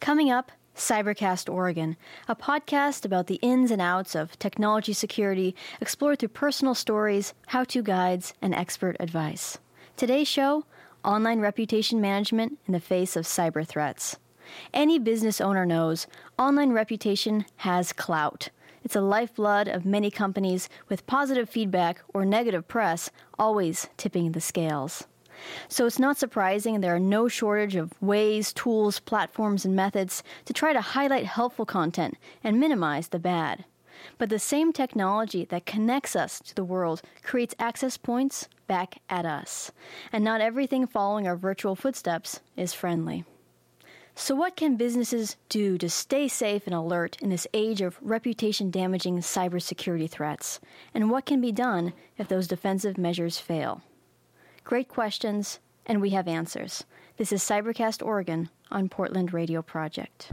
Coming up, Cybercast Oregon, a podcast about the ins and outs of technology security, explored through personal stories, how-to guides, and expert advice. Today's show, online reputation management in the face of cyber threats. Any business owner knows online reputation has clout. It's a lifeblood of many companies, with positive feedback or negative press always tipping the scales. So it's not surprising there are no shortage of ways, tools, platforms, and methods to try to highlight helpful content and minimize the bad. But the same technology that connects us to the world creates access points back at us. And not everything following our virtual footsteps is friendly. So what can businesses do to stay safe and alert in this age of reputation-damaging cybersecurity threats? And what can be done if those defensive measures fail? Great questions, and we have answers. This is Cybercast Oregon on Portland Radio Project.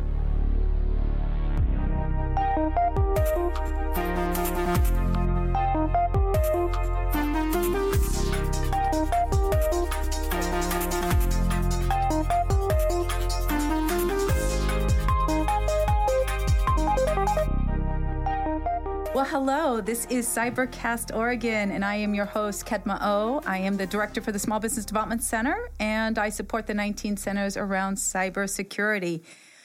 Well, hello, this is Cybercast Oregon, and I am your host, Kedma O. I am the director for the Small Business Development Center, and I support the 19 centers around cybersecurity.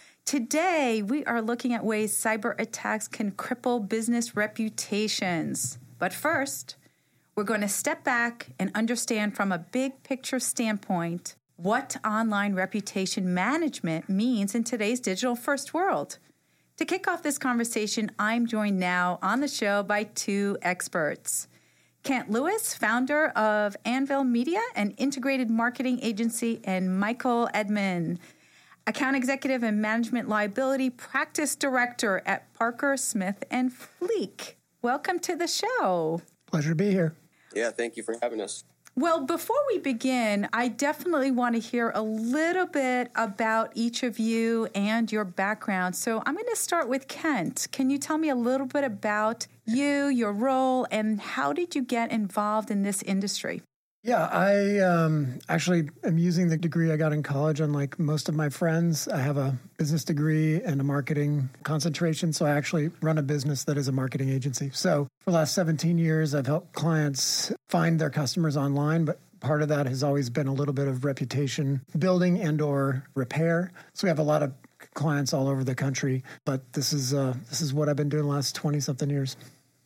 Today, we are looking at ways cyber attacks can cripple business reputations. But first, we're going to step back and understand from a big picture standpoint what online reputation management means in today's digital-first world. To kick off this conversation, I'm joined now on the show by two experts. Kent Lewis, founder of Anvil Media, an integrated marketing agency, and Michael Edmond, account executive and management liability practice director at Parker Smith and Fleek. Welcome to the show. Pleasure to be here. Yeah, thank you for having us. Well, before we begin, I definitely want to hear a little bit about each of you and your background. So I'm going to start with Kent. Can you tell me a little bit about you, your role, and how did you get involved in this industry? Yeah, I actually am using the degree I got in college, unlike most of my friends. I have a business degree and a marketing concentration, so I actually run a business that is a marketing agency. So for the last 17 years, I've helped clients find their customers online, but part of that has always been a little bit of reputation building and or repair. So we have a lot of clients all over the country, but this is what I've been doing the last 20-something years.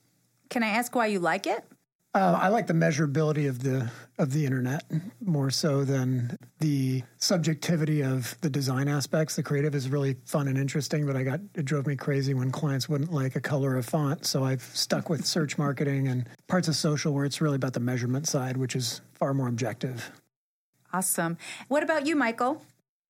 Can I ask why you like it? I like the measurability of the internet more so than the subjectivity of the design aspects. The creative is really fun and interesting, but it drove me crazy when clients wouldn't like a color or font. So I've stuck with search marketing and parts of social where it's really about the measurement side, which is far more objective. Awesome. What about you, Michael?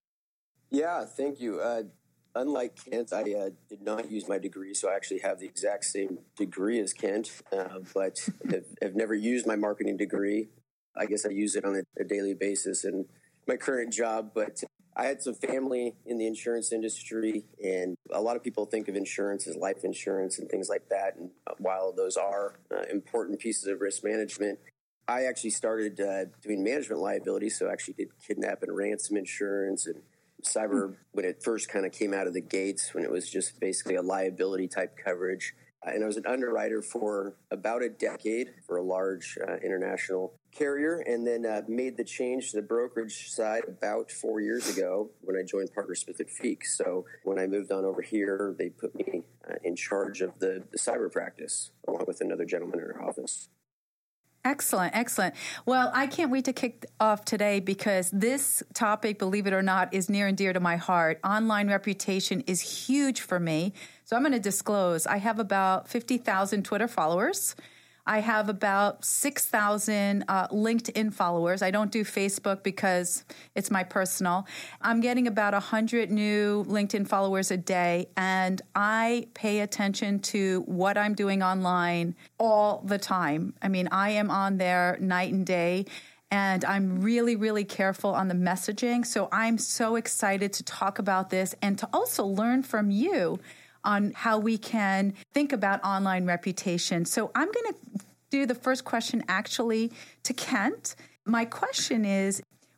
Yeah, thank you. Unlike Kent, I did not use my degree, so I actually have the exact same degree as Kent, but have never used my marketing degree. I guess I use it on a daily basis in my current job, but I had some family in the insurance industry, and a lot of people think of insurance as life insurance and things like that, and while those are important pieces of risk management, I actually started doing management liability, so I actually did kidnap and ransom insurance and cyber when it first kind of came out of the gates, when it was just basically a liability type coverage. And I was an underwriter for about a decade for a large international carrier, and then made the change to the brokerage side about 4 years ago when I joined Parker Smith and Fleek. So when I moved on over here, they put me in charge of the cyber practice along with another gentleman in our office. Excellent, excellent. Well, I can't wait to kick off today because this topic, believe it or not, is near and dear to my heart. Online reputation is huge for me. So I'm going to disclose I have about 50,000 Twitter followers. I have about 6,000 LinkedIn followers. I don't do Facebook because it's my personal. I'm getting about 100 new LinkedIn followers a day, and I pay attention to what I'm doing online all the time. I mean, I am on there night and day, and I'm really, really careful on the messaging. So I'm so excited to talk about this and to also learn from you on how we can think about online reputation. So I'm going to do the first question actually to Kent. My question is,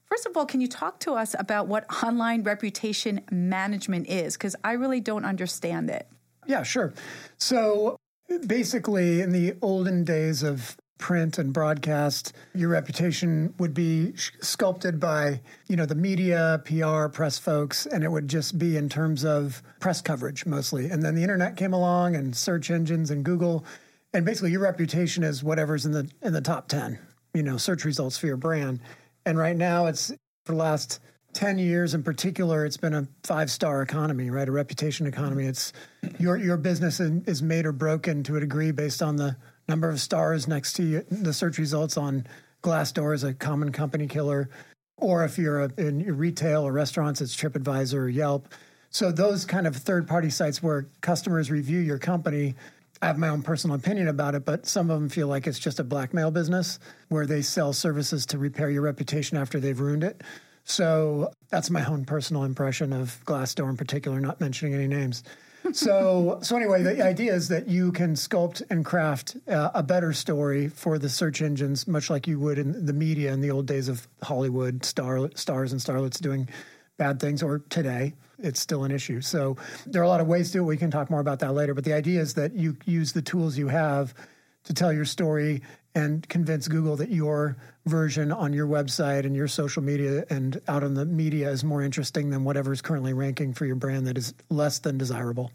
First of all, can you talk to us about what online reputation management is? Because I really don't understand it. Yeah, sure. So basically, in the olden days of print and broadcast, your reputation would be sculpted by, the media, PR, press folks, and it would just be in terms of press coverage mostly. And then the internet came along and search engines and Google, and basically your reputation is whatever's in the top 10, search results for your brand. And right now it's, for the last 10 years in particular, it's been a 5-star economy, right? A reputation economy. It's your business is made or broken to a degree based on the number of stars next to the search results on Glassdoor is a common company killer. Or if you're in retail or restaurants, it's TripAdvisor or Yelp. So those kind of third-party sites where customers review your company, I have my own personal opinion about it, but some of them feel like it's just a blackmail business where they sell services to repair your reputation after they've ruined it. So that's my own personal impression of Glassdoor in particular, not mentioning any names. So anyway, the idea is that you can sculpt and craft a better story for the search engines, much like you would in the media in the old days of Hollywood stars and starlets doing bad things, or today. It's still an issue. So there are a lot of ways to do it. We can talk more about that later. But the idea is that you use the tools you have to tell your story and convince Google that your version on your website and your social media and out on the media is more interesting than whatever's currently ranking for your brand that is less than desirable.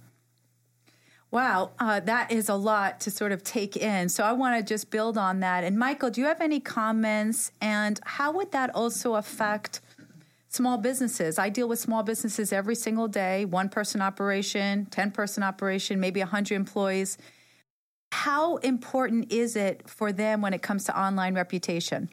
Wow, that is a lot to sort of take in. So I want to just build on that. And Michael, do you have any comments? And how would that also affect small businesses? I deal with small businesses every single day, 1-person operation, 10-person operation, maybe 100 employees. How important is it for them when it comes to online reputation?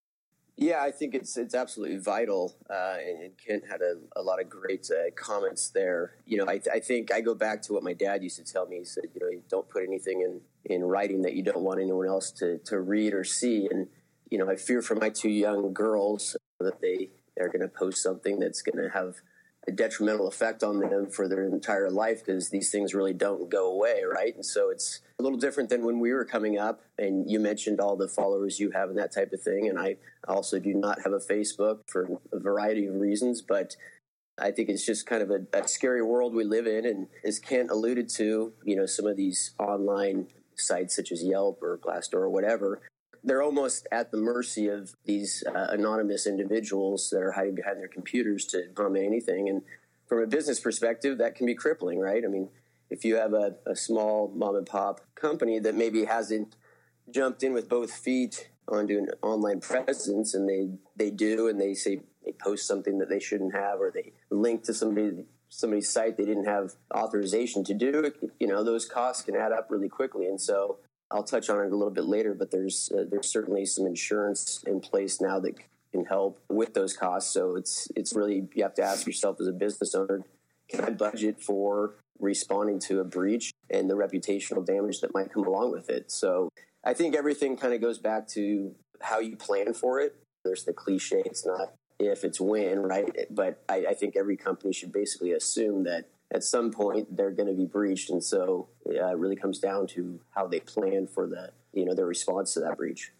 Yeah, I think it's absolutely vital. And Kent had a lot of great comments there. I think I go back to what my dad used to tell me. He said, you don't put anything in writing that you don't want anyone else to read or see. And, I fear for my 2 young girls that they are going to post something that's going to have a detrimental effect on them for their entire life, because these things really don't go away, right? And so it's a little different than when we were coming up, and you mentioned all the followers you have and that type of thing. And I also do not have a Facebook for a variety of reasons, but I think it's just kind of a scary world we live in. And as Kent alluded to, some of these online sites such as Yelp or Glassdoor or whatever, they're almost at the mercy of these anonymous individuals that are hiding behind their computers to comment anything. And from a business perspective, that can be crippling, right? I mean, if you have a small mom and pop company that maybe hasn't jumped in with both feet onto an online presence, and they do, and they say they post something that they shouldn't have, or they link to somebody's site they didn't have authorization to do, those costs can add up really quickly. And so I'll touch on it a little bit later, but there's certainly some insurance in place now that can help with those costs. So it's really, you have to ask yourself as a business owner, can I budget for responding to a breach and the reputational damage that might come along with it? So I think everything kind of goes back to how you plan for it. There's the cliche, it's not if, it's when, right? But I think every company should basically assume that at some point they're going to be breached. And so it really comes down to how they plan for their response to that breach.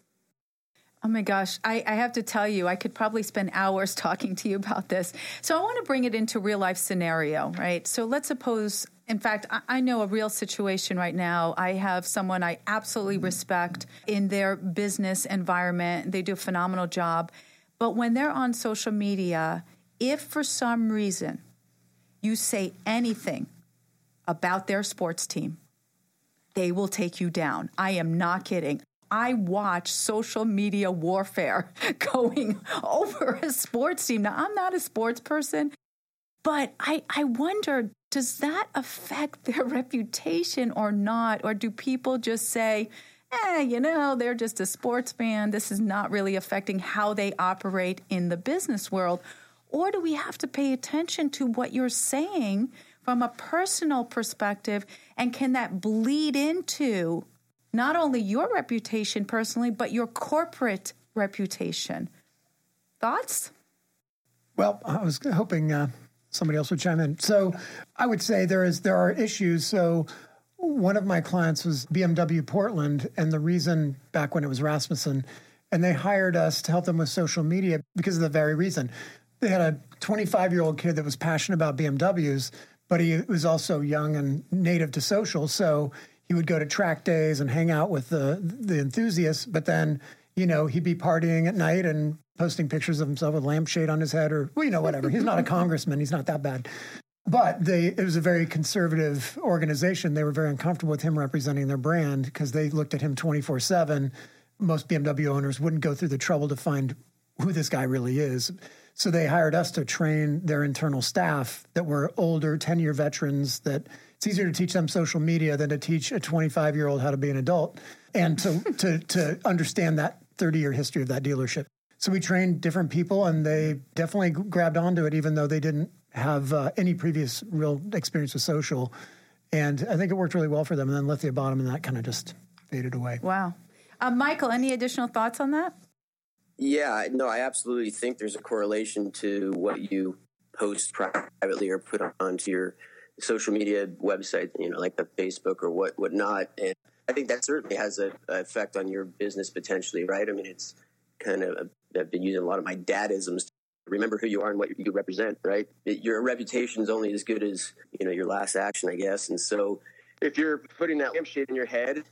Oh my gosh, I have to tell you, I could probably spend hours talking to you about this. So I want to bring it into real life scenario, right? So let's suppose, in fact, I know a real situation right now. I have someone I absolutely respect in their business environment. They do a phenomenal job. But when they're on social media, if for some reason you say anything about their sports team, they will take you down. I am not kidding. I watch social media warfare going over a sports team. Now, I'm not a sports person, but I wonder, does that affect their reputation or not? Or do people just say, they're just a sports fan. This is not really affecting how they operate in the business world. Or do we have to pay attention to what you're saying from a personal perspective? And can that bleed into not only your reputation personally, but your corporate reputation? Thoughts? Well, I was hoping somebody else would chime in. So I would say there are issues. So one of my clients was BMW Portland, and the reason back when it was Rasmussen And they hired us to help them with social media because of the very reason. They had a 25-year-old kid that was passionate about BMWs, but he was also young and native to social. So he would go to track days and hang out with the enthusiasts. But then, he'd be partying at night and posting pictures of himself with a lampshade on his head or, whatever. He's not a congressman. He's not that bad. But it was a very conservative organization. They were very uncomfortable with him representing their brand because they looked at him 24/7. Most BMW owners wouldn't go through the trouble to find who this guy really is. So they hired us to train their internal staff that were older, 10-year veterans, that it's easier to teach them social media than to teach a 25-year-old how to be an adult and to understand that 30-year history of that dealership. So we trained different people, and they definitely grabbed onto it, even though they didn't have any previous real experience with social. And I think it worked really well for them. And then Lithia bought them, and that kind of just faded away. Wow. Michael, any additional thoughts on that? Yeah, no, I absolutely think there's a correlation to what you post privately or put onto your social media website, like the Facebook or whatnot. And I think that certainly has an effect on your business potentially, right? I mean, it's kind of, I've been using a lot of my dadisms to remember who you are and what you represent, right? Your reputation is only as good as, your last action, I guess. And so if you're putting that lampshade in your head,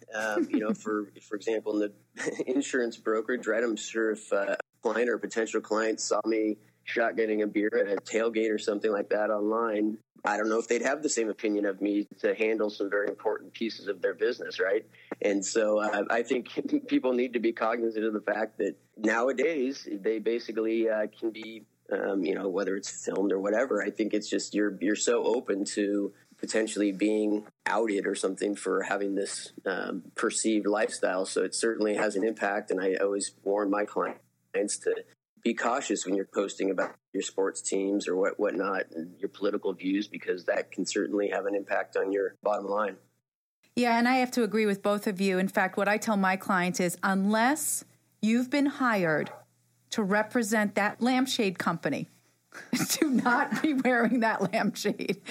for example, in the insurance brokerage, right? I'm sure if a client or a potential client saw me shotgunning a beer at a tailgate or something like that online, I don't know if they'd have the same opinion of me to handle some very important pieces of their business, right? And so I think people need to be cognizant of the fact that nowadays they basically can be, whether it's filmed or whatever. I think it's just you're so open to potentially being outed or something for having this perceived lifestyle. So it certainly has an impact. And I always warn my clients to be cautious when you're posting about your sports teams or whatnot and your political views, because that can certainly have an impact on your bottom line. Yeah, and I have to agree with both of you. In fact, what I tell my clients is unless you've been hired to represent that lampshade company, do not be wearing that lampshade.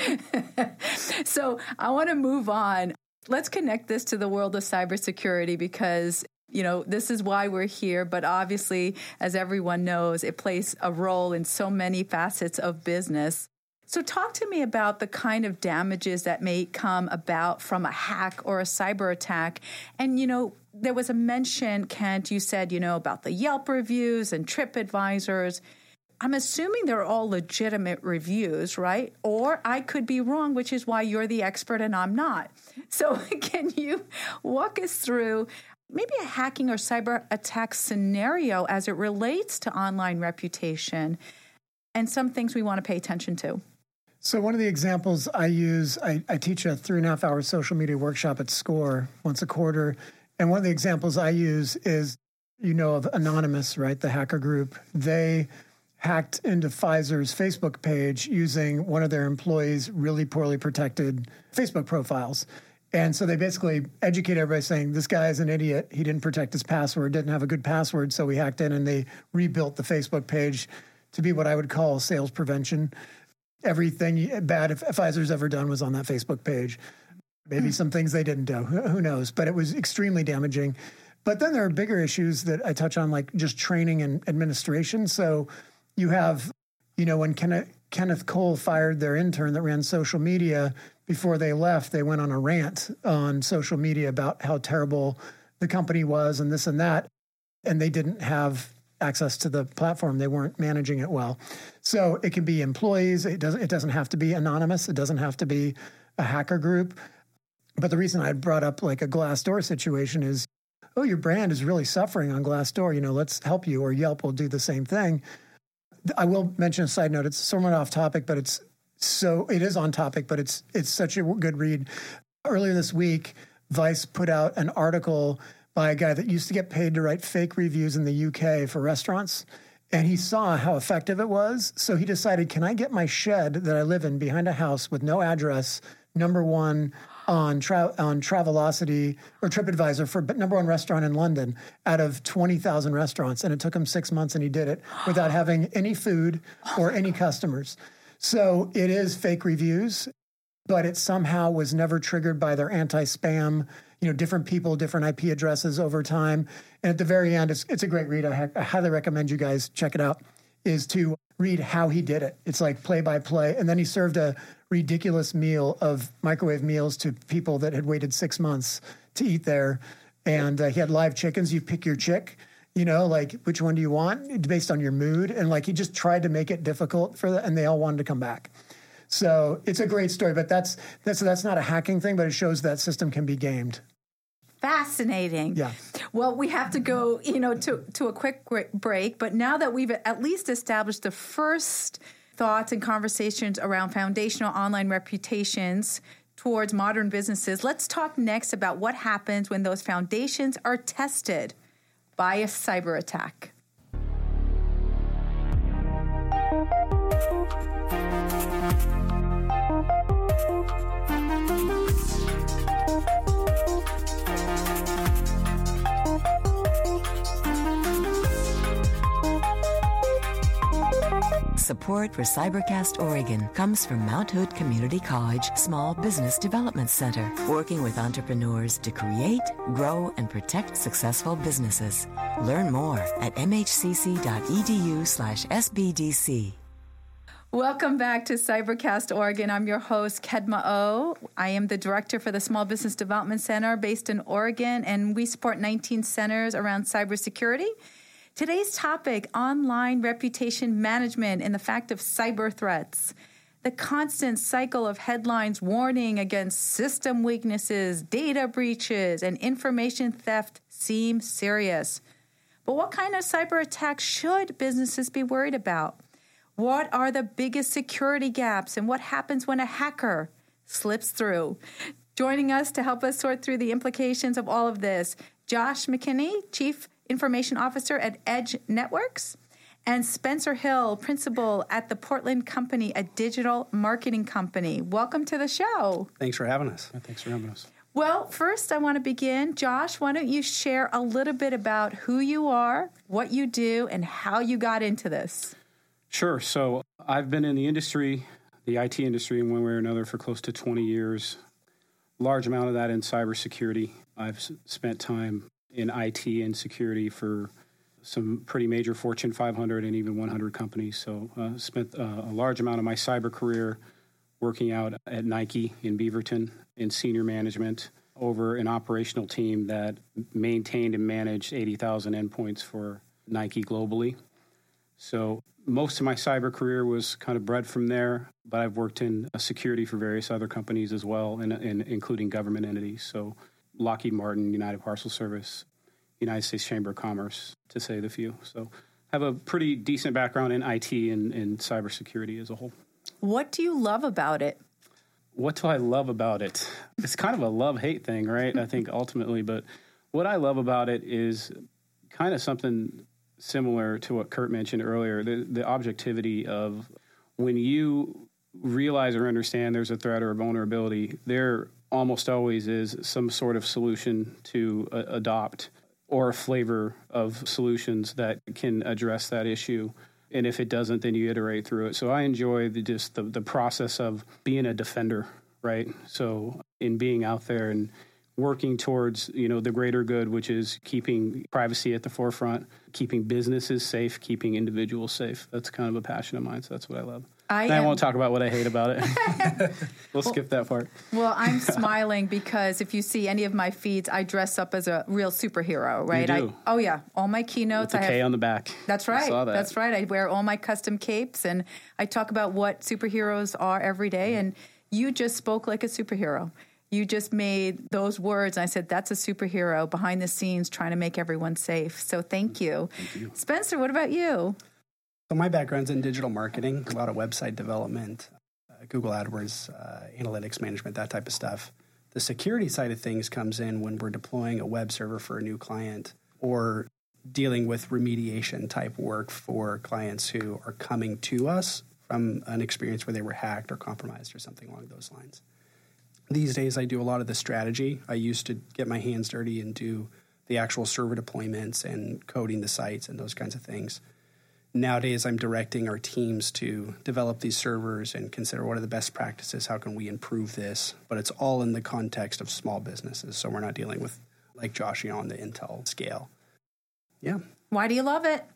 So I want to move on. Let's connect this to the world of cybersecurity because, this is why we're here. But obviously, as everyone knows, it plays a role in so many facets of business. So talk to me about the kind of damages that may come about from a hack or a cyber attack. And, there was a mention, Kent, you said, about the Yelp reviews and TripAdvisors. I'm assuming they're all legitimate reviews, right? Or I could be wrong, which is why you're the expert and I'm not. So can you walk us through maybe a hacking or cyber attack scenario as it relates to online reputation and some things we want to pay attention to? So one of the examples I use, I teach a 3.5-hour social media workshop at SCORE once a quarter. And one of the examples I use is, of Anonymous, right? The hacker group. They hacked into Pfizer's Facebook page using one of their employees' really poorly protected Facebook profiles. And so they basically educate everybody saying, this guy is an idiot. He didn't protect his password, didn't have a good password. So we hacked in and they rebuilt the Facebook page to be what I would call sales prevention. Everything bad Pfizer's ever done was on that Facebook page. Maybe some things they didn't do. Who knows? But it was extremely damaging. But then there are bigger issues that I touch on, like just training and administration. So you have, when Kenneth Cole fired their intern that ran social media, before they left, they went on a rant on social media about how terrible the company was and this and that. And they didn't have access to the platform. They weren't managing it well. So it can be employees. It doesn't have to be anonymous. It doesn't have to be a hacker group. But the reason I brought up like a Glassdoor situation is, your brand is really suffering on Glassdoor. Let's help you. Or Yelp will do the same thing. I will mention a side note. It's somewhat off topic, but it is on topic, but it's such a good read. Earlier this week, Vice put out an article by a guy that used to get paid to write fake reviews in the UK for restaurants. And he saw how effective it was. So he decided, can I get my shed that I live in behind a house with no address, number one on Travelocity or TripAdvisor for number one restaurant in London out of 20,000 restaurants. And it took him 6 months and he did it without having any food or any customers. So it is fake reviews. but it somehow was never triggered by their anti-spam, different people, different IP addresses over time. And at the very end, it's a great read. I highly recommend you guys check it out, is to read how he did it. It's like play by play. And then he served a ridiculous meal of microwave meals to people that had waited 6 months to eat there. And he had live chickens. You pick your chick, like which one do you want based on your mood. And like he just tried to make it difficult for them, and they all wanted to come back. So it's a great story, but that's not a hacking thing, but it shows that system can be gamed. Fascinating. Yeah. Well, we have to go, to a quick break. But now that we've at least established the first thoughts and conversations around foundational online reputations towards modern businesses, let's talk next about what happens when those foundations are tested by a cyber attack. Support for Cybercast Oregon comes from Mount Hood Community College Small Business Development Center, working with entrepreneurs to create, grow, and protect successful businesses. Learn more at mhcc.edu/SBDC. Welcome back to Cybercast Oregon. I'm your host, Kedma O. I am the director for the Small Business Development Center based in Oregon, and we support 19 centers around cybersecurity. Today's topic, online reputation management and the fact of cyber threats. The constant cycle of headlines warning against system weaknesses, data breaches, and information theft seem serious. But what kind of cyber attacks should businesses be worried about? What are the biggest security gaps, and what happens when a hacker slips through? Joining us to help us sort through the implications of all of this, Josh McKinney, Chief Information Officer at Edge Networks, and Spencer Hill, Principal at the Portland Company, a digital marketing company. Welcome to the show. Thanks for having us. Thanks for having us. Well, first I want to begin. Josh, why don't you share a little bit about who you are, what you do, and how you got into this? Sure. So I've been in the industry, the IT industry, in one way or another for close to 20 years. Large amount of that in cybersecurity. I've spent time in IT and security for some pretty major Fortune 500 and even 100 companies. So spent a large amount of my cyber career working out at Nike in Beaverton in senior management over an operational team that maintained and managed 80,000 endpoints for Nike globally. So most of my cyber career was kind of bred from there, but I've worked in security for various other companies as well, and including government entities. So Lockheed Martin, United Parcel Service, United States Chamber of Commerce, to say the few. So I have a pretty decent background in IT and cybersecurity as a whole. What do you love about it? What do I love about it? It's kind of a love-hate thing, right? I think ultimately. But what I love about it is kind of something similar to what Kurt mentioned earlier, the objectivity of when you realize or understand there's a threat or a vulnerability, there almost always is some sort of solution to adopt or a flavor of solutions that can address that issue. And if it doesn't, then you iterate through it. So I enjoy the process of being a defender, right? So in being out there and working towards, the greater good, which is keeping privacy at the forefront, keeping businesses safe, keeping individuals safe. That's kind of a passion of mine. So that's what I love. I won't talk about what I hate about it. We'll skip that part. Well, I'm smiling because if you see any of my feeds, I dress up as a real superhero, right? You do. All my keynotes. With the K on the back. That's right. I saw that. That's right. I wear all my custom capes, and I talk about what superheroes are every day. And you just spoke like a superhero. You just made those words, and I said, that's a superhero behind the scenes trying to make everyone safe. So thank you. Thank you. Spencer, what about you? So my background's in digital marketing, a lot of website development, Google AdWords, analytics management, that type of stuff. The security side of things comes in when we're deploying a web server for a new client or dealing with remediation type work for clients who are coming to us from an experience where they were hacked or compromised or something along those lines. These days, I do a lot of the strategy. I used to get my hands dirty and do the actual server deployments and coding the sites and those kinds of things. Nowadays, I'm directing our teams to develop these servers and consider what are the best practices, how can we improve this, but it's all in the context of small businesses, so we're not dealing with, like Josh, on the Intel scale. Yeah. Why do you love it?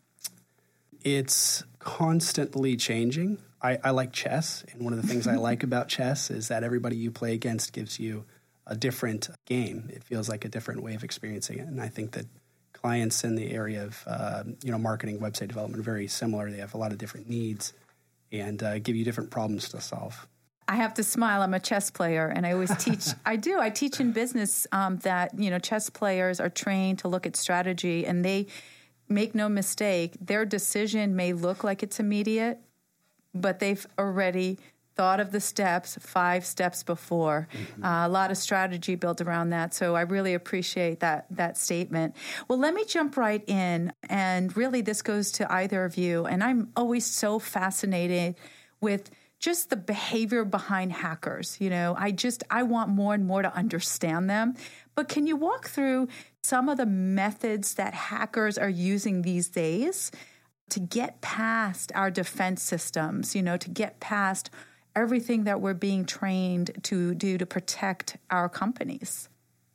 It's constantly changing. I like chess, and one of the things I like about chess is that everybody you play against gives you a different game. It feels like a different way of experiencing it, and I think that clients in the area of marketing, website development are very similar. They have a lot of different needs and give you different problems to solve. I have to smile. I'm a chess player, and I always teach. I teach in business that chess players are trained to look at strategy, and they make no mistake. Their decision may look like it's immediate, but they've already thought of the steps 5 steps before. Mm-hmm. A lot of strategy built around that. So I really appreciate that statement. Well, let me jump right in. And really, this goes to either of you. And I'm always so fascinated with just the behavior behind hackers. I want more and more to understand them. But can you walk through some of the methods that hackers are using these days to get past our defense systems, to get past everything that we're being trained to do to protect our companies?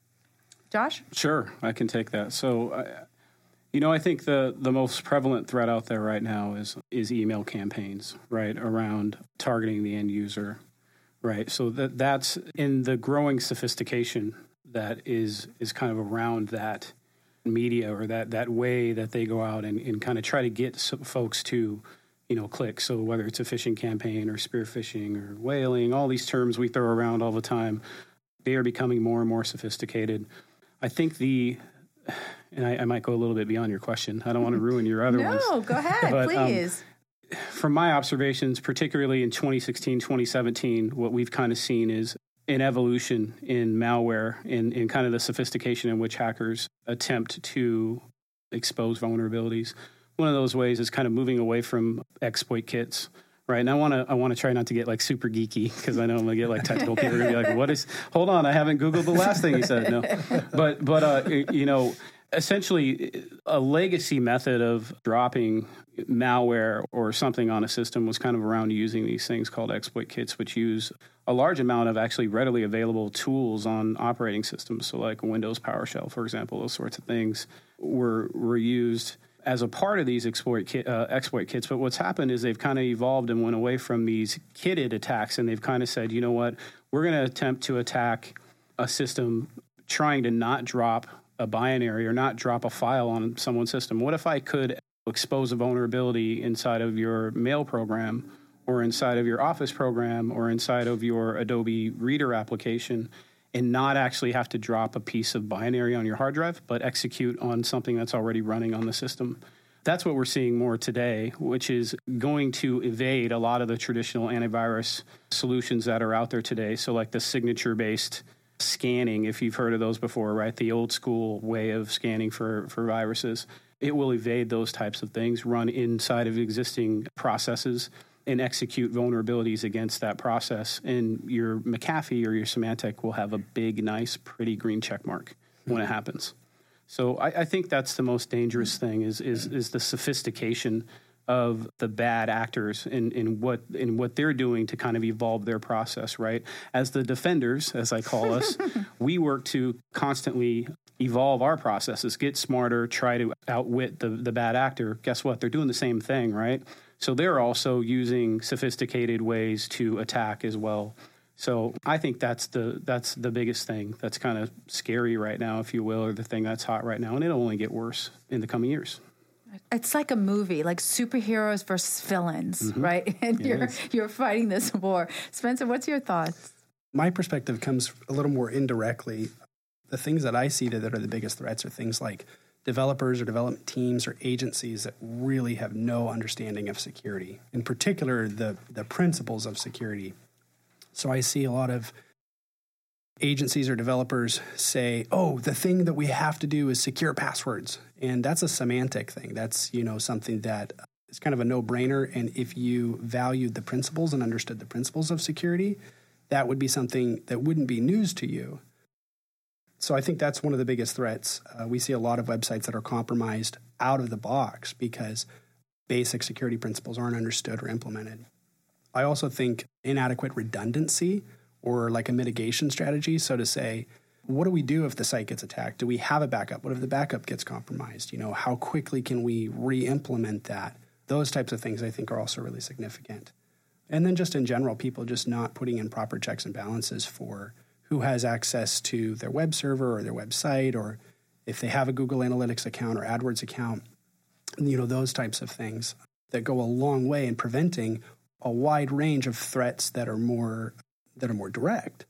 Josh? Sure, I can take that. So, I think the most prevalent threat out there right now is email campaigns, right, around targeting the end user, right? So that's in the growing sophistication that is kind of around that media or that way that they go out and kind of try to get folks to click. So whether it's a phishing campaign or spear phishing or whaling, all these terms we throw around all the time, they are becoming more and more sophisticated. I think and I might go a little bit beyond your question. I don't want to ruin your other ones. No, go ahead, but, please. From my observations, particularly in 2016, 2017, what we've kind of seen is an evolution in malware, in kind of the sophistication in which hackers attempt to expose vulnerabilities. One of those ways is kind of moving away from exploit kits, right? And I want to try not to get like super geeky because I know I'm going to get like technical people are going to be like, hold on, I haven't Googled the last thing he said. No, but essentially a legacy method of dropping malware or something on a system was kind of around using these things called exploit kits, which use a large amount of actually readily available tools on operating systems. So like Windows PowerShell, for example, those sorts of things were used as a part of these exploit kits. But what's happened is they've kind of evolved and went away from these kitted attacks, and they've kind of said, you know what, we're going to attempt to attack a system trying to not drop a binary or not drop a file on someone's system. What if I could expose a vulnerability inside of your mail program or inside of your Office program or inside of your Adobe Reader application and not actually have to drop a piece of binary on your hard drive, but execute on something that's already running on the system? That's what we're seeing more today, which is going to evade a lot of the traditional antivirus solutions that are out there today. So like the signature-based scanning, if you've heard of those before, right? The old school way of scanning for viruses. It will evade those types of things, run inside of existing processes, and execute vulnerabilities against that process. And your McAfee or your Symantec will have a big, nice, pretty green check mark when it happens. So I think that's the most dangerous thing is the sophistication of the bad actors in what they're doing to kind of evolve their process, right? As the defenders, as I call us, we work to constantly evolve our processes, get smarter, try to outwit the bad actor. Guess what? They're doing the same thing, right? So they're also using sophisticated ways to attack as well. So I think that's the biggest thing that's kind of scary right now, if you will, or the thing that's hot right now, and it'll only get worse in the coming years. It's like a movie, like superheroes versus villains, right? And you're fighting this war. Spencer, what's your thoughts? My perspective comes a little more indirectly. The things that I see that are the biggest threats are things like developers or development teams or agencies that really have no understanding of security, in particular the principles of security. So I see a lot of agencies or developers say, oh, the thing that we have to do is secure passwords. And that's a semantic thing. That's, something that is kind of a no-brainer. And if you valued the principles and understood the principles of security, that would be something that wouldn't be news to you. So I think that's one of the biggest threats. We see a lot of websites that are compromised out of the box because basic security principles aren't understood or implemented. I also think inadequate redundancy or like a mitigation strategy. So to say, what do we do if the site gets attacked? Do we have a backup? What if the backup gets compromised? How quickly can we re-implement that? Those types of things I think are also really significant. And then just in general, people just not putting in proper checks and balances for who has access to their web server or their website, or if they have a Google Analytics account or AdWords account, those types of things that go a long way in preventing a wide range of threats that are more direct.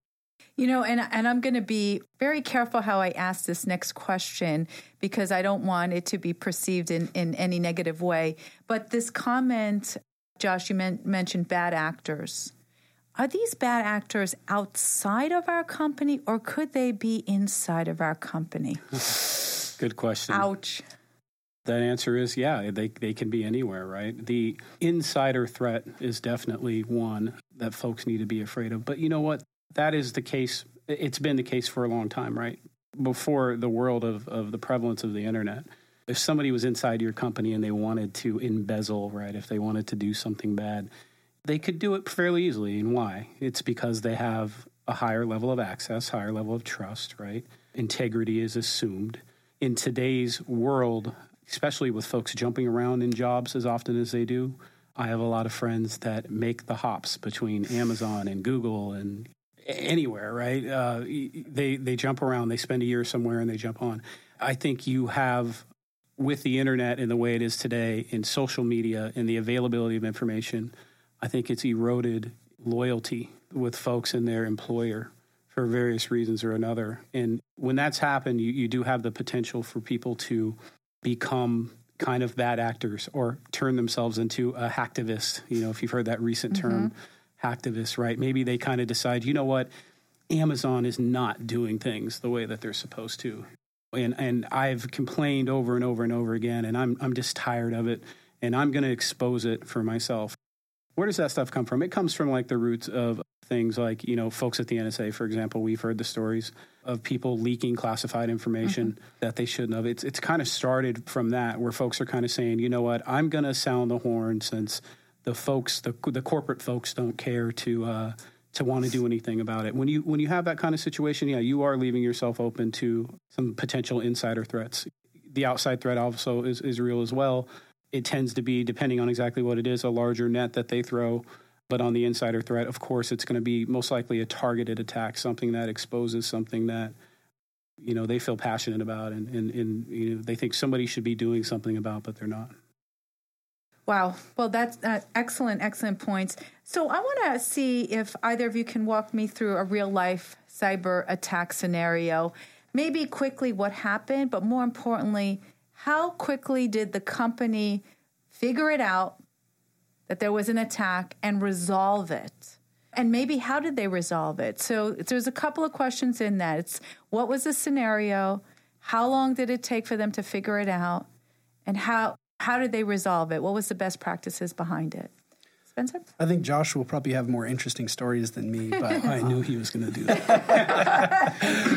And I'm going to be very careful how I ask this next question because I don't want it to be perceived in any negative way. But this comment, Josh, you mentioned bad actors. Are these bad actors outside of our company or could they be inside of our company? Good question. Ouch. That answer is, yeah, they can be anywhere, right? The insider threat is definitely one that folks need to be afraid of. But you know what? That is the case. It's been the case for a long time, right? Before the world of the prevalence of the internet. If somebody was inside your company and they wanted to embezzle, right, if they wanted to do something bad, they could do it fairly easily. And why? It's because they have a higher level of access, higher level of trust, right? Integrity is assumed. In today's world, especially with folks jumping around in jobs as often as they do, I have a lot of friends that make the hops between Amazon and Google and anywhere, right? They jump around, they spend a year somewhere and they jump on. I think you have, with the internet and the way it is today, in social media and the availability of information, I think it's eroded loyalty with folks and their employer for various reasons or another. And when that's happened, you do have the potential for people to become kind of bad actors or turn themselves into a hacktivist. If you've heard that recent term, hacktivist, right? Maybe they kind of decide, you know what, Amazon is not doing things the way that they're supposed to. And I've complained over and over and over again, and I'm just tired of it, and I'm going to expose it for myself. Where does that stuff come from? It comes from like the roots of things like, folks at the NSA, for example. We've heard the stories of people leaking classified information that they shouldn't have. It's kind of started from that, where folks are kind of saying, you know what, I'm going to sound the horn since the folks, the corporate folks don't care to want to do anything about it. When you have that kind of situation, yeah, you are leaving yourself open to some potential insider threats. The outside threat also is real as well. It tends to be, depending on exactly what it is, a larger net that they throw. But on the insider threat, of course, it's going to be most likely a targeted attack, something that exposes something that, they feel passionate about and they think somebody should be doing something about, but they're not. Wow. Well, that's excellent points. So I want to see if either of you can walk me through a real-life cyber attack scenario. Maybe quickly what happened, but more importantly, how quickly did the company figure it out that there was an attack and resolve it? And maybe how did they resolve it? So there's a couple of questions in that. It's what was the scenario? How long did it take for them to figure it out? And how did they resolve it? What was the best practices behind it? Spencer? I think Josh will probably have more interesting stories than me, but I knew he was going to do that.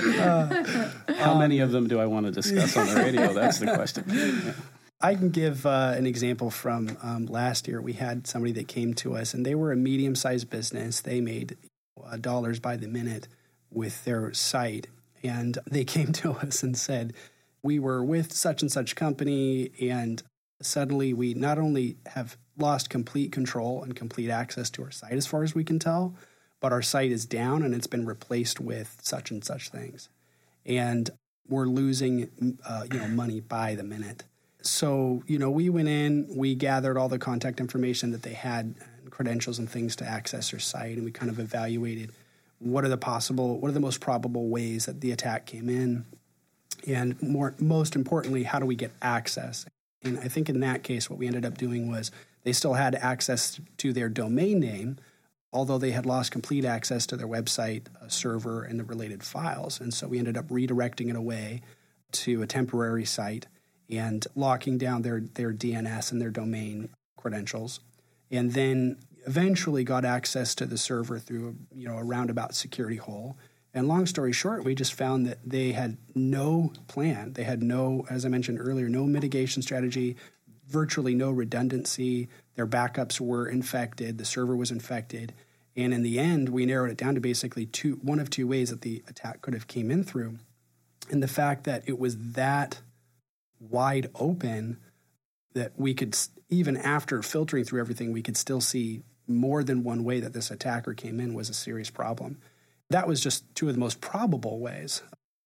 How many of them do I want to discuss on the radio? That's the question. Yeah. I can give an example from last year. We had somebody that came to us, and they were a medium-sized business. They made dollars by the minute with their site, and they came to us and said, we were with such and such company, and suddenly we not only have lost complete control and complete access to our site as far as we can tell, but our site is down and it's been replaced with such and such things. And we're losing money by the minute. So, we went in, we gathered all the contact information that they had, and credentials and things to access their site, and we kind of evaluated what are the most probable ways that the attack came in, and most importantly, how do we get access? And I think in that case, what we ended up doing was they still had access to their domain name, although they had lost complete access to their website, server, and the related files. And so we ended up redirecting it away to a temporary site and locking down their DNS and their domain credentials, and then eventually got access to the server through a roundabout security hole. And long story short, we just found that they had no plan. They had no, as I mentioned earlier, no mitigation strategy. virtually no redundancy. Their backups were infected. The server was infected. And in the end, we narrowed it down to basically one of two ways that the attack could have came in through. And the fact that it was that wide open that we could, even after filtering through everything, we could still see more than one way that this attacker came in was a serious problem. That was just two of the most probable ways.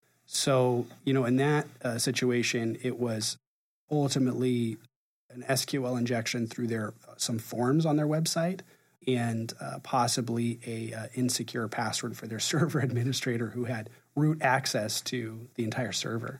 So, in that situation, it was ultimately an SQL injection through some forms on their website and possibly a insecure password for their server administrator who had root access to the entire server.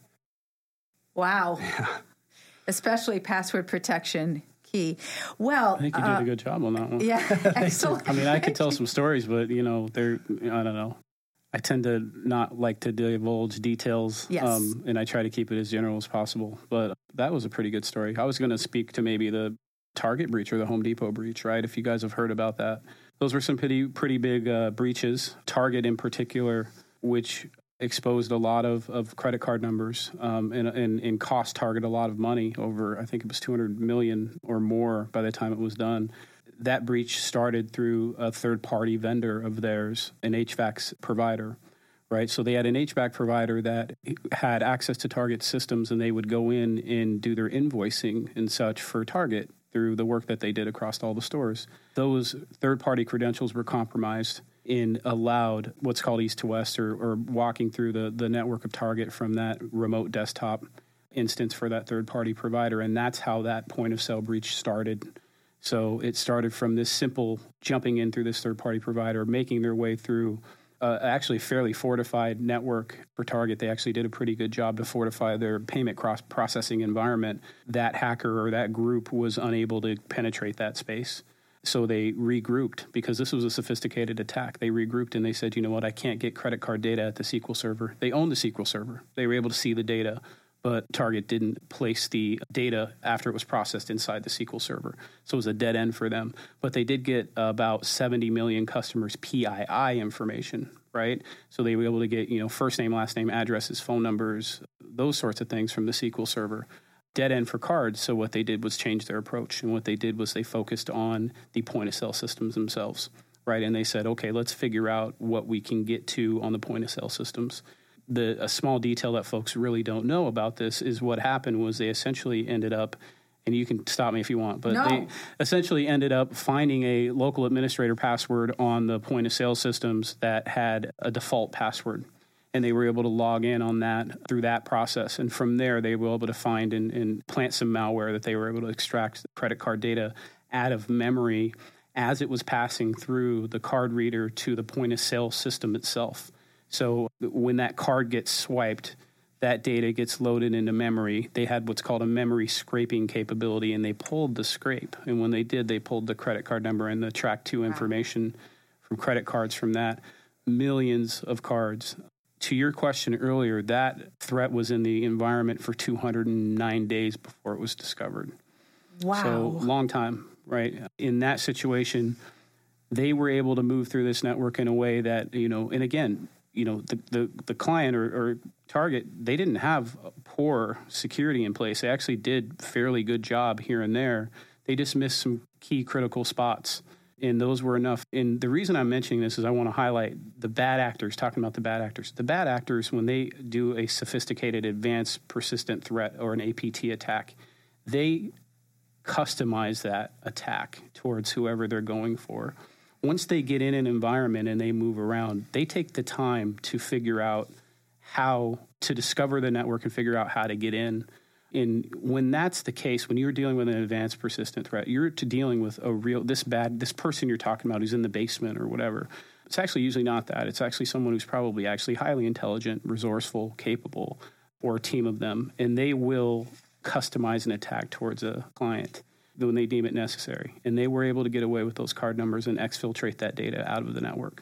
Wow. Yeah. Especially password protection key. Well, I think you did a good job on that one. Yeah, excellent. I mean, I could tell some stories, but, I don't know. I tend to not like to divulge details, yes. And I try to keep it as general as possible. But that was a pretty good story. I was going to speak to maybe the Target breach or the Home Depot breach, right? If you guys have heard about that. Those were some pretty big breaches. Target in particular, which exposed a lot of credit card numbers and cost Target a lot of money, over, I think it was $200 million or more by the time it was done. That breach started through a third-party vendor of theirs, an HVAC provider, right? So they had an HVAC provider that had access to Target systems, and they would go in and do their invoicing and such for Target through the work that they did across all the stores. Those third-party credentials were compromised and allowed what's called east to west, or walking through the network of Target from that remote desktop instance for that third-party provider, and that's how that point-of-sale breach started. So it started from this simple jumping in through this third-party provider, making their way through actually fairly fortified network for Target. They actually did a pretty good job to fortify their payment processing environment. That hacker or that group was unable to penetrate that space. So they regrouped, because this was a sophisticated attack. They regrouped and they said, you know what, I can't get credit card data at the SQL server. They own the SQL server. They were able to see the data, but Target didn't place the data after it was processed inside the SQL server. So it was a dead end for them. But they did get about 70 million customers' PII information, right? So they were able to get, first name, last name, addresses, phone numbers, those sorts of things from the SQL server. Dead end for cards. So what they did was change their approach. And what they did was they focused on the point-of-sale systems themselves, right? And they said, okay, let's figure out what we can get to on the point-of-sale systems. A small detail that folks really don't know about this is what happened was they essentially ended up, and you can stop me if you want, but They essentially ended up finding a local administrator password on the point-of-sale systems that had a default password. And they were able to log in on that through that process. And from there, they were able to find and plant some malware that they were able to extract the credit card data out of memory as it was passing through the card reader to the point-of-sale system itself. So when that card gets swiped, that data gets loaded into memory. They had what's called a memory scraping capability, and they pulled the scrape. And when they did, they pulled the credit card number and the track 2 information from credit cards from that. Millions of cards. To your question earlier, that threat was in the environment for 209 days before it was discovered. Wow. So long time, right? In that situation, they were able to move through this network in a way that, and again, the client or Target, they didn't have poor security in place. They actually did fairly good job here and there. They just missed some key critical spots. And those were enough. And the reason I'm mentioning this is I want to highlight the bad actors, talking about the bad actors. The bad actors, when they do a sophisticated, advanced, persistent threat or an APT attack, they customize that attack towards whoever they're going for. Once they get in an environment and they move around, they take the time to figure out how to discover the network and figure out how to get in. And when that's the case, when you're dealing with an advanced persistent threat, you're dealing with this person you're talking about who's in the basement or whatever. It's actually usually not that. It's actually someone who's probably actually highly intelligent, resourceful, capable, or a team of them. And they will customize an attack towards a client when they deem it necessary. And they were able to get away with those card numbers and exfiltrate that data out of the network.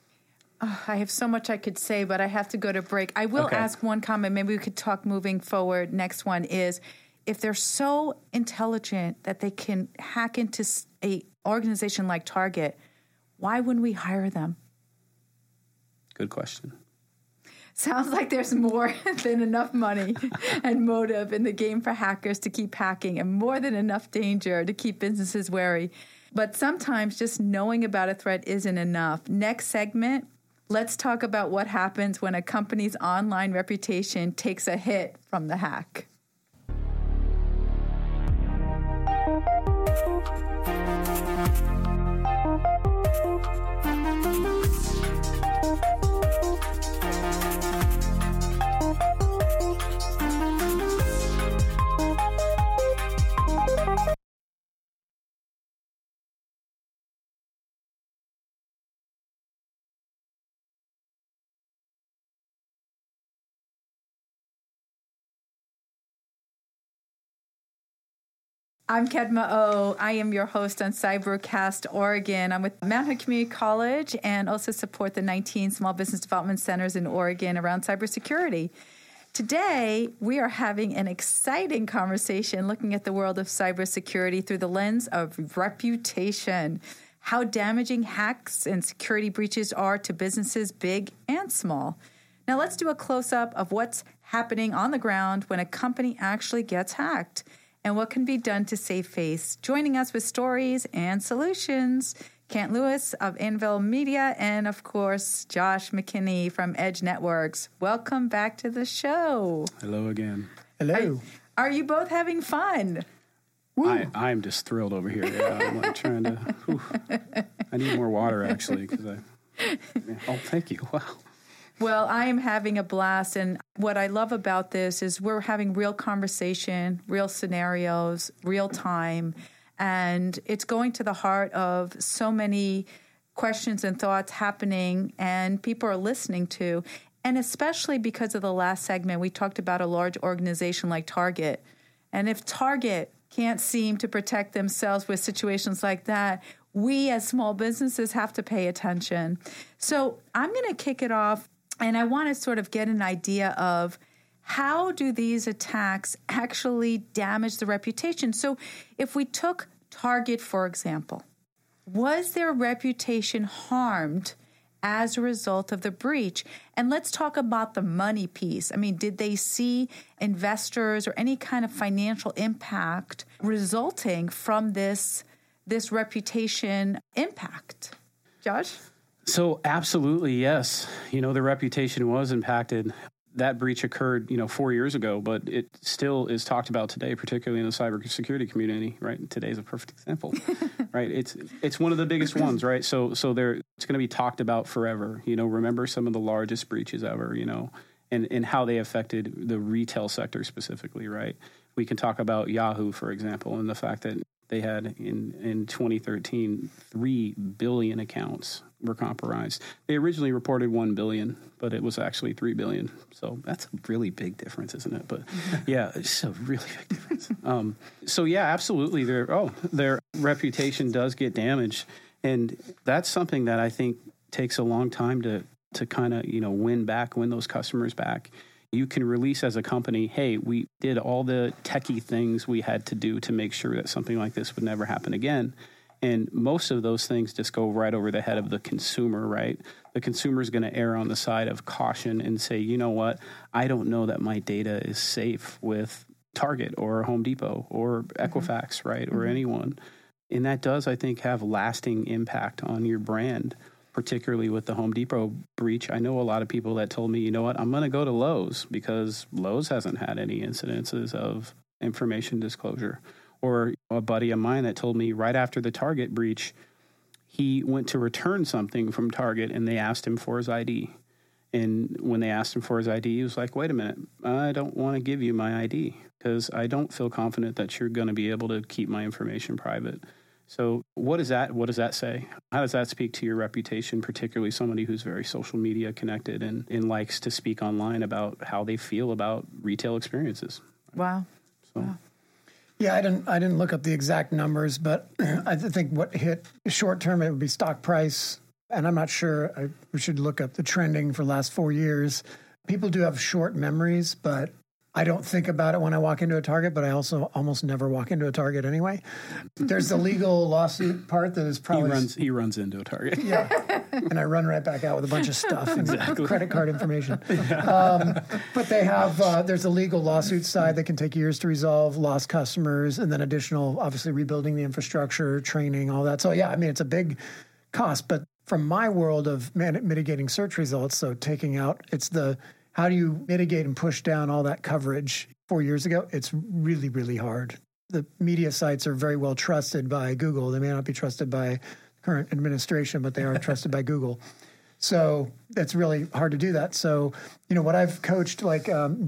I have so much I could say, but I have to go to break. I will ask one comment. Maybe we could talk moving forward. Next one is, if they're so intelligent that they can hack into a organization like Target, why wouldn't we hire them? Good question. Sounds like there's more than enough money and motive in the game for hackers to keep hacking, and more than enough danger to keep businesses wary. But sometimes just knowing about a threat isn't enough. Next segment, let's talk about what happens when a company's online reputation takes a hit from the hack. I'm Kedma O. I am your host on Cybercast Oregon. I'm with Mount Hood Community College and also support the 19 small business development centers in Oregon around cybersecurity. Today, we are having an exciting conversation looking at the world of cybersecurity through the lens of reputation, how damaging hacks and security breaches are to businesses big and small. Now, let's do a close-up of what's happening on the ground when a company actually gets hacked, and what can be done to save face. Joining us with stories and solutions, Kent Lewis of Anvil Media, and of course, Josh McKinney from Edge Networks. Welcome back to the show. Hello again. Hello. Are you both having fun? I'm just thrilled over here. Yeah, I'm like trying to. I need more water actually oh, thank you. Wow. Well, I am having a blast, and what I love about this is we're having real conversation, real scenarios, real time, and it's going to the heart of so many questions and thoughts happening and people are listening to, and especially because of the last segment, we talked about a large organization like Target, and if Target can't seem to protect themselves with situations like that, we as small businesses have to pay attention. So I'm going to kick it off. And I want to sort of get an idea of how do these attacks actually damage the reputation? So if we took Target, for example, was their reputation harmed as a result of the breach? And let's talk about the money piece. I mean, did they see investors or any kind of financial impact resulting from this reputation impact? Josh? So absolutely, yes. The reputation was impacted. That breach occurred, 4 years ago, but it still is talked about today, particularly in the cybersecurity community, right? Today's a perfect example, right? It's one of the biggest ones, right? So it's going to be talked about forever. Remember some of the largest breaches ever, and how they affected the retail sector specifically, right? We can talk about Yahoo, for example, and the fact that they had in 2013, 3 billion accounts were compromised. They originally reported 1 billion, but it was actually 3 billion. So that's a really big difference, isn't it? But yeah, it's a really big difference. So yeah, absolutely. Their reputation does get damaged. And that's something that I think takes a long time to kind of, win those customers back. You can release as a company, hey, we did all the techie things we had to do to make sure that something like this would never happen again. And most of those things just go right over the head of the consumer, right? The consumer is going to err on the side of caution and say, you know what, I don't know that my data is safe with Target or Home Depot or Equifax, right, or anyone. And that does, I think, have lasting impact on your brand. Particularly with the Home Depot breach, I know a lot of people that told me, you know what, I'm going to go to Lowe's because Lowe's hasn't had any incidences of information disclosure. Or a buddy of mine that told me right after the Target breach, he went to return something from Target and they asked him for his ID. And when they asked him for his ID, he was like, wait a minute, I don't want to give you my ID because I don't feel confident that you're going to be able to keep my information private. So what does that say? How does that speak to your reputation, particularly somebody who's very social media connected and likes to speak online about how they feel about retail experiences? Wow. So. Wow. Yeah, I didn't look up the exact numbers, but I think what hit short term, it would be stock price. And I'm not sure, we should look up the trending for the last 4 years. People do have short memories, but I don't think about it when I walk into a Target, but I also almost never walk into a Target anyway. There's the legal lawsuit part that is probably... He runs into a Target. Yeah, and I run right back out with a bunch of stuff and credit card information. But they have, there's a legal lawsuit side that can take years to resolve, lost customers, and then additional, obviously, rebuilding the infrastructure, training, all that. So, yeah, I mean, it's a big cost. But from my world of mitigating search results, so taking out, it's the... How do you mitigate and push down all that coverage? 4 years ago, it's really, really hard. The media sites are very well trusted by Google. They may not be trusted by current administration, but they are trusted by Google. So it's really hard to do that. So, what I've coached, like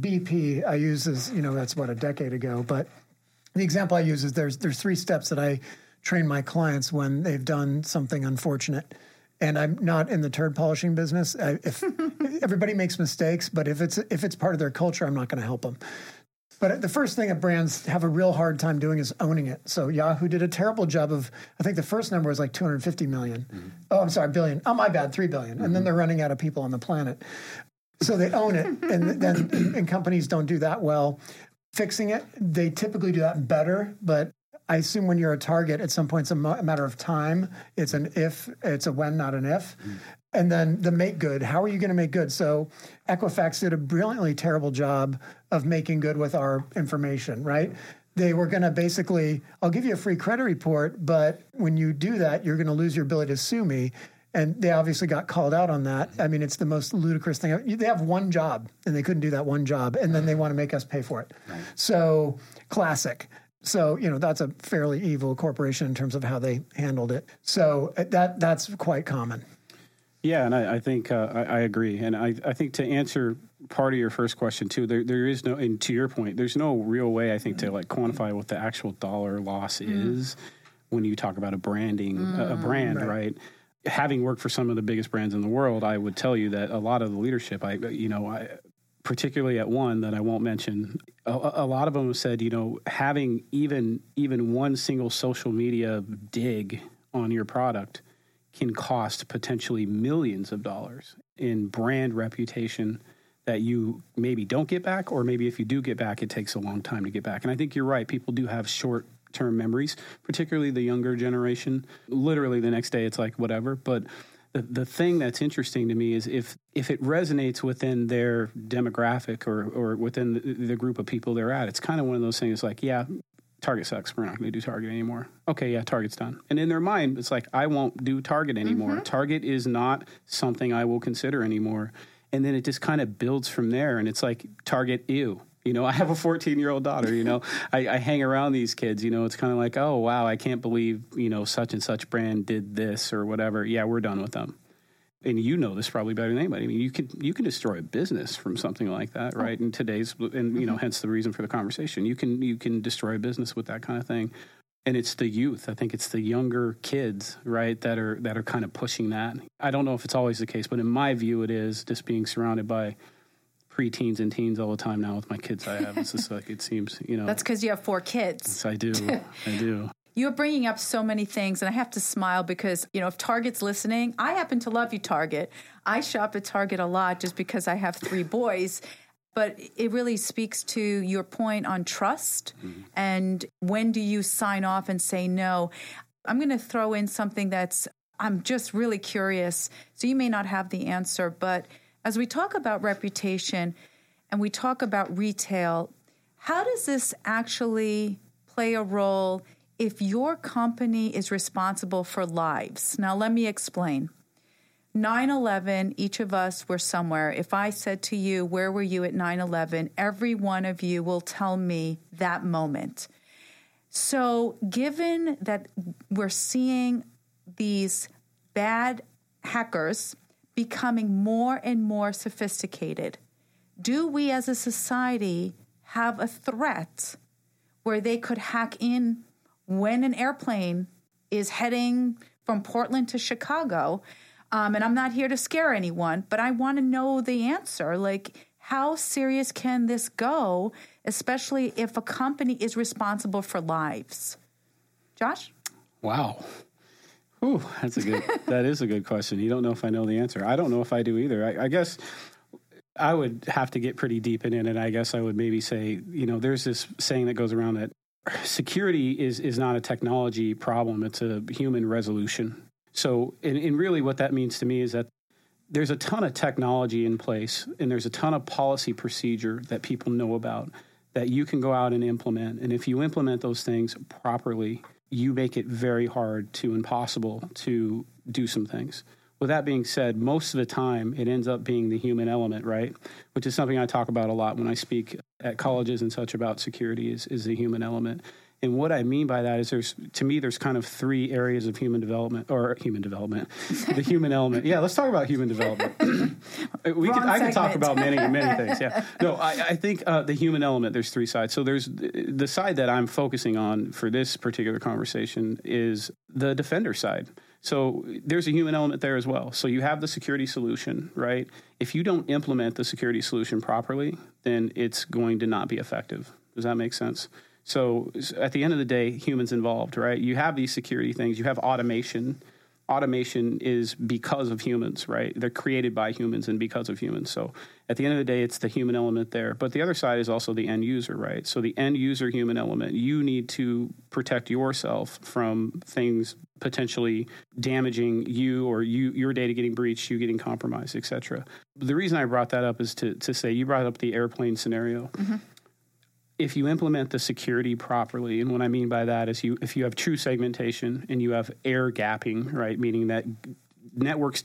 BP, I use as, that's a decade ago. But the example I use is there's 3 steps that I train my clients when they've done something unfortunate. And I'm not in the turd polishing business. If everybody makes mistakes, but if it's part of their culture, I'm not going to help them. But the first thing that brands have a real hard time doing is owning it. So Yahoo did a terrible job of, I think the first number was like 250 million. Mm-hmm. Oh, I'm sorry, billion. Oh, my bad, 3 billion. Mm-hmm. And then they're running out of people on the planet. So they own it. And companies don't do that well. Fixing it, they typically do that better, but I assume when you're a Target, at some point it's a matter of time. It's a when, not an if. Mm. And then the make good. How are you going to make good? So Equifax did a brilliantly terrible job of making good with our information, right? They were going to basically, I'll give you a free credit report, but when you do that, you're going to lose your ability to sue me. And they obviously got called out on that. I mean, it's the most ludicrous thing. They have one job, and they couldn't do that one job, and then they want to make us pay for it. Right. So classic. So, that's a fairly evil corporation in terms of how they handled it. So that's quite common. Yeah, and I think I agree. And I think to answer part of your first question, too, there is no, and to your point, there's no real way, I think, to quantify what the actual dollar loss is when you talk about a brand, right? Having worked for some of the biggest brands in the world, I would tell you that a lot of the leadership, particularly at one that I won't mention, a lot of them have said, having even one single social media dig on your product can cost potentially millions of dollars in brand reputation that you maybe don't get back, or maybe if you do get back, it takes a long time to get back. And I think you're right. People do have short-term memories, particularly the younger generation. Literally the next day, it's like whatever. But the thing that's interesting to me is if it resonates within their demographic or within the group of people they're at, it's kind of one of those things like, yeah, Target sucks. We're not going to do Target anymore. Okay, yeah, Target's done. And in their mind, it's like, I won't do Target anymore. Mm-hmm. Target is not something I will consider anymore. And then it just kind of builds from there. And it's like, Target, ew. I have a 14-year-old daughter, I hang around these kids, it's kind of like, oh, wow, I can't believe, such and such brand did this or whatever. Yeah, we're done with them. And this probably better than anybody. I mean, you can destroy a business from something like that, right? In today's, and hence the reason for the conversation. You can destroy a business with that kind of thing. And it's the youth. I think it's the younger kids, right, that are kind of pushing that. I don't know if it's always the case, but in my view, it is, just being surrounded by preteens and teens all the time now with my kids I have. It's just like, it seems, That's because you have 4 kids. Yes, I do. You're bringing up so many things, and I have to smile because, if Target's listening, I happen to love you, Target. I shop at Target a lot just because I have 3 boys. But it really speaks to your point on trust. Mm-hmm. And when do you sign off and say no? I'm going to throw in something I'm just really curious. So you may not have the answer, but as we talk about reputation and we talk about retail, how does this actually play a role if your company is responsible for lives? Now, let me explain. 9/11, each of us were somewhere. If I said to you, where were you at 9/11? Every one of you will tell me that moment. So given that we're seeing these bad hackers becoming more and more sophisticated, do we as a society have a threat where they could hack in when an airplane is heading from Portland to Chicago? And I'm not here to scare anyone, but I want to know the answer. Like, how serious can this go, especially if a company is responsible for lives? Josh? Wow. Ooh, that is a good question. You don't know if I know the answer. I don't know if I do either. I guess I would have to get pretty deep in it, and I guess I would maybe say, there's this saying that goes around that security is not a technology problem, it's a human resolution. So, and really what that means to me is that there's a ton of technology in place, and there's a ton of policy procedure that people know about that you can go out and implement. And if you implement those things properly, you make it very hard to impossible to do some things. With that being said, most of the time it ends up being the human element, right? Which is something I talk about a lot when I speak at colleges and such about security is the human element. And what I mean by that is there's kind of three areas of the human element. Yeah, let's talk about human development. I can talk about many things. Yeah. No, I think the human element, there's three sides. So there's the side that I'm focusing on for this particular conversation is the defender side. So there's a human element there as well. So you have the security solution, right? If you don't implement the security solution properly, then it's going to not be effective. Does that make sense? So at the end of the day, humans involved, right? You have these security things. You have automation. Automation is because of humans, right? They're created by humans and because of humans. So at the end of the day, it's the human element there. But the other side is also the end user, right? So the end user human element, you need to protect yourself from things potentially damaging you or your data getting breached, you getting compromised, et cetera. The reason I brought that up is to say you brought up the airplane scenario. Mm-hmm. If you implement the security properly, and what I mean by that is if you have true segmentation and you have air gapping, right, meaning that networks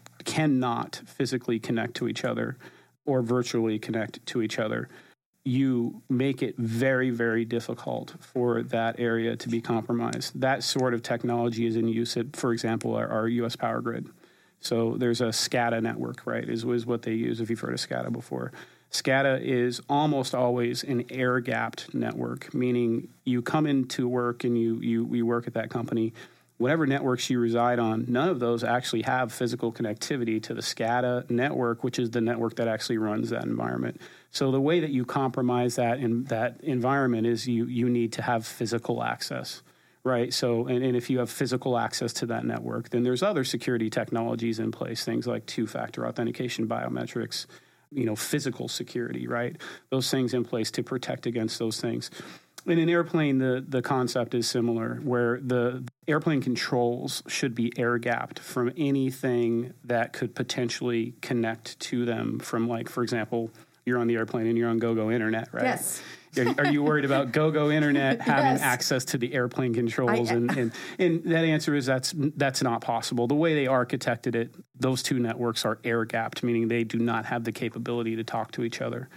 cannot physically connect to each other or virtually connect to each other, you make it very, very difficult for that area to be compromised. That sort of technology is in use at, for example, our U.S. power grid. So there's a SCADA network, right, is what they use if you've heard of SCADA before. SCADA is almost always an air-gapped network, meaning you come into work and you work at that company. Whatever networks you reside on, none of those actually have physical connectivity to the SCADA network, which is the network that actually runs that environment. So the way that you compromise that in that environment is you need to have physical access, right? So, and if you have physical access to that network, then there's other security technologies in place, things like two-factor authentication, biometrics, physical security, right? Those things in place to protect against those things. In an airplane, the concept is similar, where the airplane controls should be air-gapped from anything that could potentially connect to them from, like, for example, you're on the airplane and you're on GoGo Internet, right? Yes. Are you worried about GoGo Internet having access to the airplane controls? And that answer is that's not possible. The way they architected it, those two networks are air-gapped, meaning they do not have the capability to talk to each other.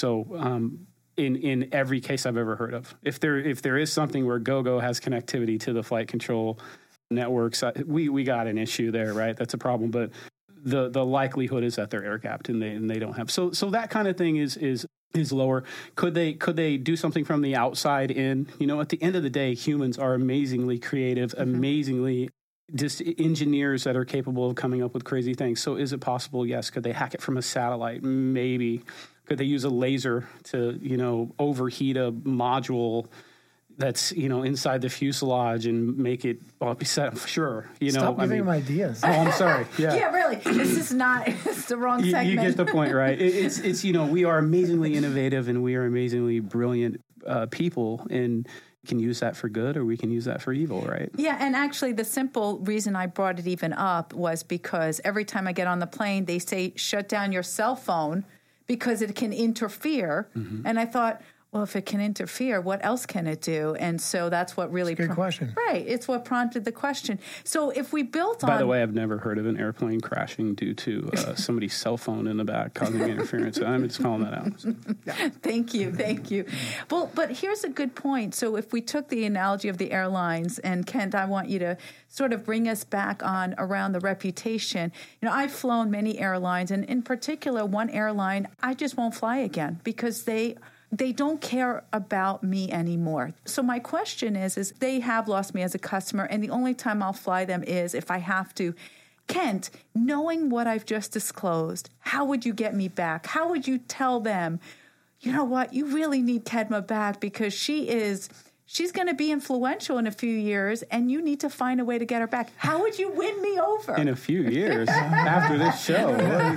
So in every case I've ever heard of, if there is something where GoGo has connectivity to the flight control networks, we got an issue there, right? That's a problem. But the likelihood is that they're air-gapped and they don't have. So that kind of thing is lower. Could they do something from the outside in? At the end of the day, humans are amazingly creative, amazingly just engineers that are capable of coming up with crazy things. So is it possible? Yes. Could they hack it from a satellite? Maybe. Could they use a laser to, overheat a module that's, inside the fuselage and make it be set? Sure. Stop giving them ideas. Oh, I'm sorry. Yeah. Yeah, really. This is not, it's the wrong segment. You get the point, right? It's we are amazingly innovative and we are amazingly brilliant people, and we can use that for good or we can use that for evil, right? Yeah, and actually the simple reason I brought it even up was because every time I get on the plane, they say, shut down your cell phone because it can interfere. Mm-hmm. And I thought, well, if it can interfere, what else can it do? And so that's what really... Good question. Right. It's what prompted the question. So if we built on... By the way, I've never heard of an airplane crashing due to somebody's cell phone in the back causing interference. I'm just calling that out. So, yeah. Thank you. Well, but here's a good point. So if we took the analogy of the airlines, and Kent, I want you to sort of bring us back on around the reputation. I've flown many airlines, and in particular, one airline, I just won't fly again because they don't care about me anymore. So my question is they have lost me as a customer, and the only time I'll fly them is if I have to. Kent, knowing what I've just disclosed, how would you get me back? How would you tell them, you know what, you really need Kedma back because she's going to be influential in a few years, and you need to find a way to get her back. How would you win me over? In a few years after this show.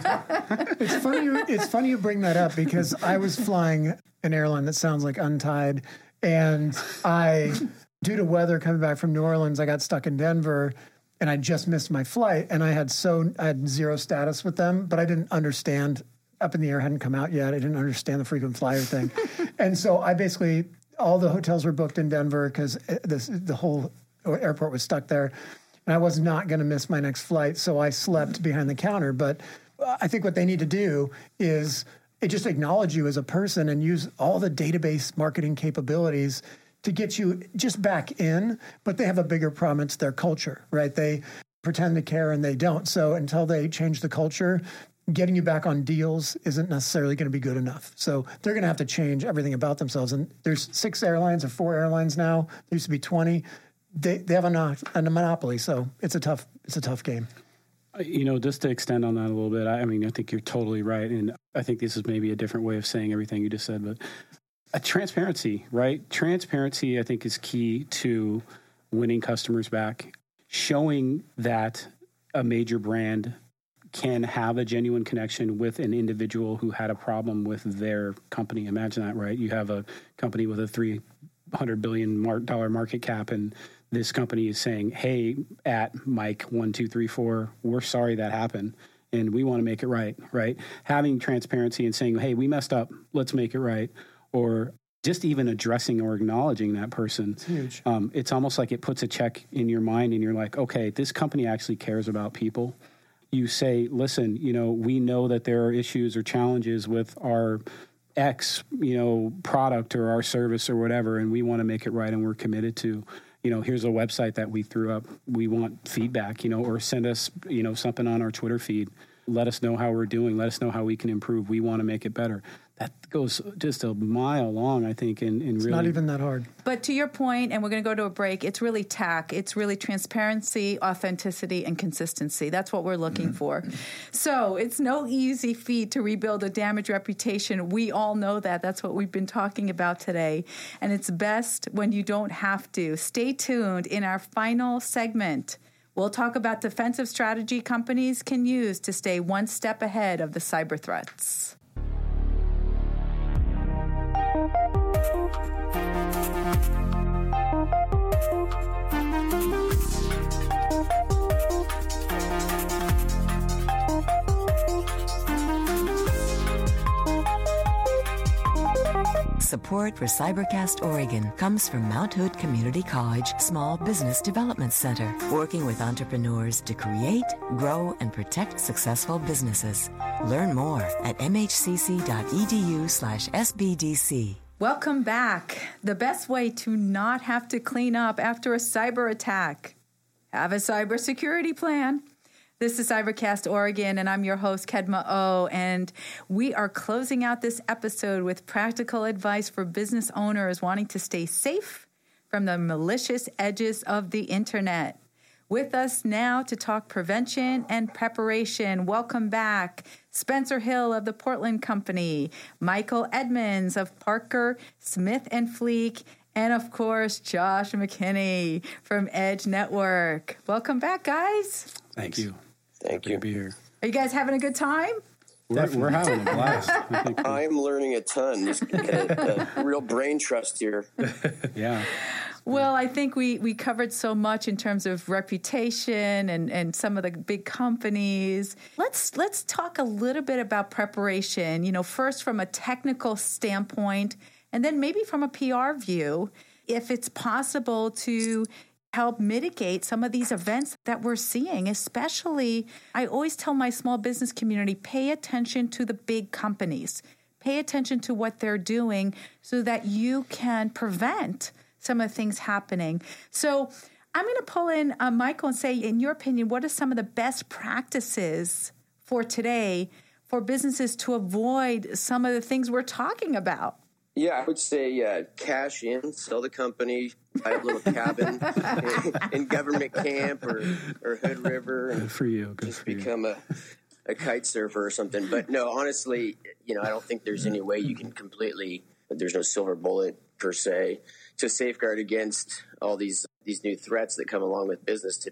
It's funny you bring that up because I was flying an airline that sounds like Untied, and due to weather coming back from New Orleans, I got stuck in Denver, and I just missed my flight, and I had zero status with them, but I didn't understand. Up in the Air hadn't come out yet. I didn't understand the frequent flyer thing, and so I basically all the hotels were booked in Denver because the whole airport was stuck there. And I was not going to miss my next flight, so I slept behind the counter. But I think what they need to do is just acknowledge you as a person and use all the database marketing capabilities to get you just back in. But they have a bigger problem. It's their culture, right? They pretend to care and they don't. So until they change the culture, getting you back on deals isn't necessarily going to be good enough. So they're going to have to change everything about themselves. And there's 6 airlines or 4 airlines now. There used to be 20. They have a monopoly, so it's a tough game. Just to extend on that a little bit, I think you're totally right, and I think this is maybe a different way of saying everything you just said, but transparency, right? Transparency, I think, is key to winning customers back, showing that a major brand can have a genuine connection with an individual who had a problem with their company. Imagine that, right? You have a company with a $300 billion market cap, and this company is saying, hey, at Mike 1234, we're sorry that happened, and we want to make it right, right? Having transparency and saying, hey, we messed up, let's make it right, or just even addressing or acknowledging that person. It's huge. It's almost like it puts a check in your mind, and you're like, okay, this company actually cares about people. You say, listen, we know that there are issues or challenges with our X, product or our service or whatever, and we want to make it right, and we're committed to, here's a website that we threw up. We want feedback, or send us, something on our Twitter feed. Let us know how we're doing. Let us know how we can improve. We want to make it better. That goes just a mile long, I think, in it's really not even that hard. But to your point, and we're going to go to a break, it's really TAC. It's really transparency, authenticity, and consistency. That's what we're looking for. So it's no easy feat to rebuild a damaged reputation. We all know that. That's what we've been talking about today. And it's best when you don't have to. Stay tuned. In our final segment, we'll talk about defensive strategy companies can use to stay one step ahead of the cyber threats. Support for Cybercast Oregon comes from Mount Hood Community College Small Business Development Center, working with entrepreneurs to create, grow, and protect successful businesses. Learn more at mhcc.edu/SBDC. Welcome back. The best way to not have to clean up after a cyber attack. Have a cybersecurity plan. This is Cybercast Oregon, and I'm your host, Kedma O, and we are closing out this episode with practical advice for business owners wanting to stay safe from the malicious edges of the internet. With us now to talk prevention and preparation. Welcome back, Spencer Hill of the Portland Company, Michael Edmonds of Parker, Smith & Fleek, and of course, Josh McKinney from Edge Network. Welcome back, guys. Thank you. Thank you. Good to be here. Are you guys having a good time? We're having a blast. I'm learning a ton. Just real brain trust here. Yeah. Well, I think we covered so much in terms of reputation and some of the big companies. Let's talk a little bit about preparation, first from a technical standpoint, and then maybe from a PR view, if it's possible to help mitigate some of these events that we're seeing. Especially, I always tell my small business community, pay attention to the big companies. Pay attention to what they're doing so that you can prevent some of the things happening. So I'm going to pull in Michael and say, in your opinion, what are some of the best practices for today for businesses to avoid some of the things we're talking about? Yeah, I would say cash in, sell the company, buy a little cabin in government camp or Hood River. And good for you. Good just for become a kite surfer or something. But no, honestly, I don't think there's any way you can there's no silver bullet per se to safeguard against all these new threats that come along with business today.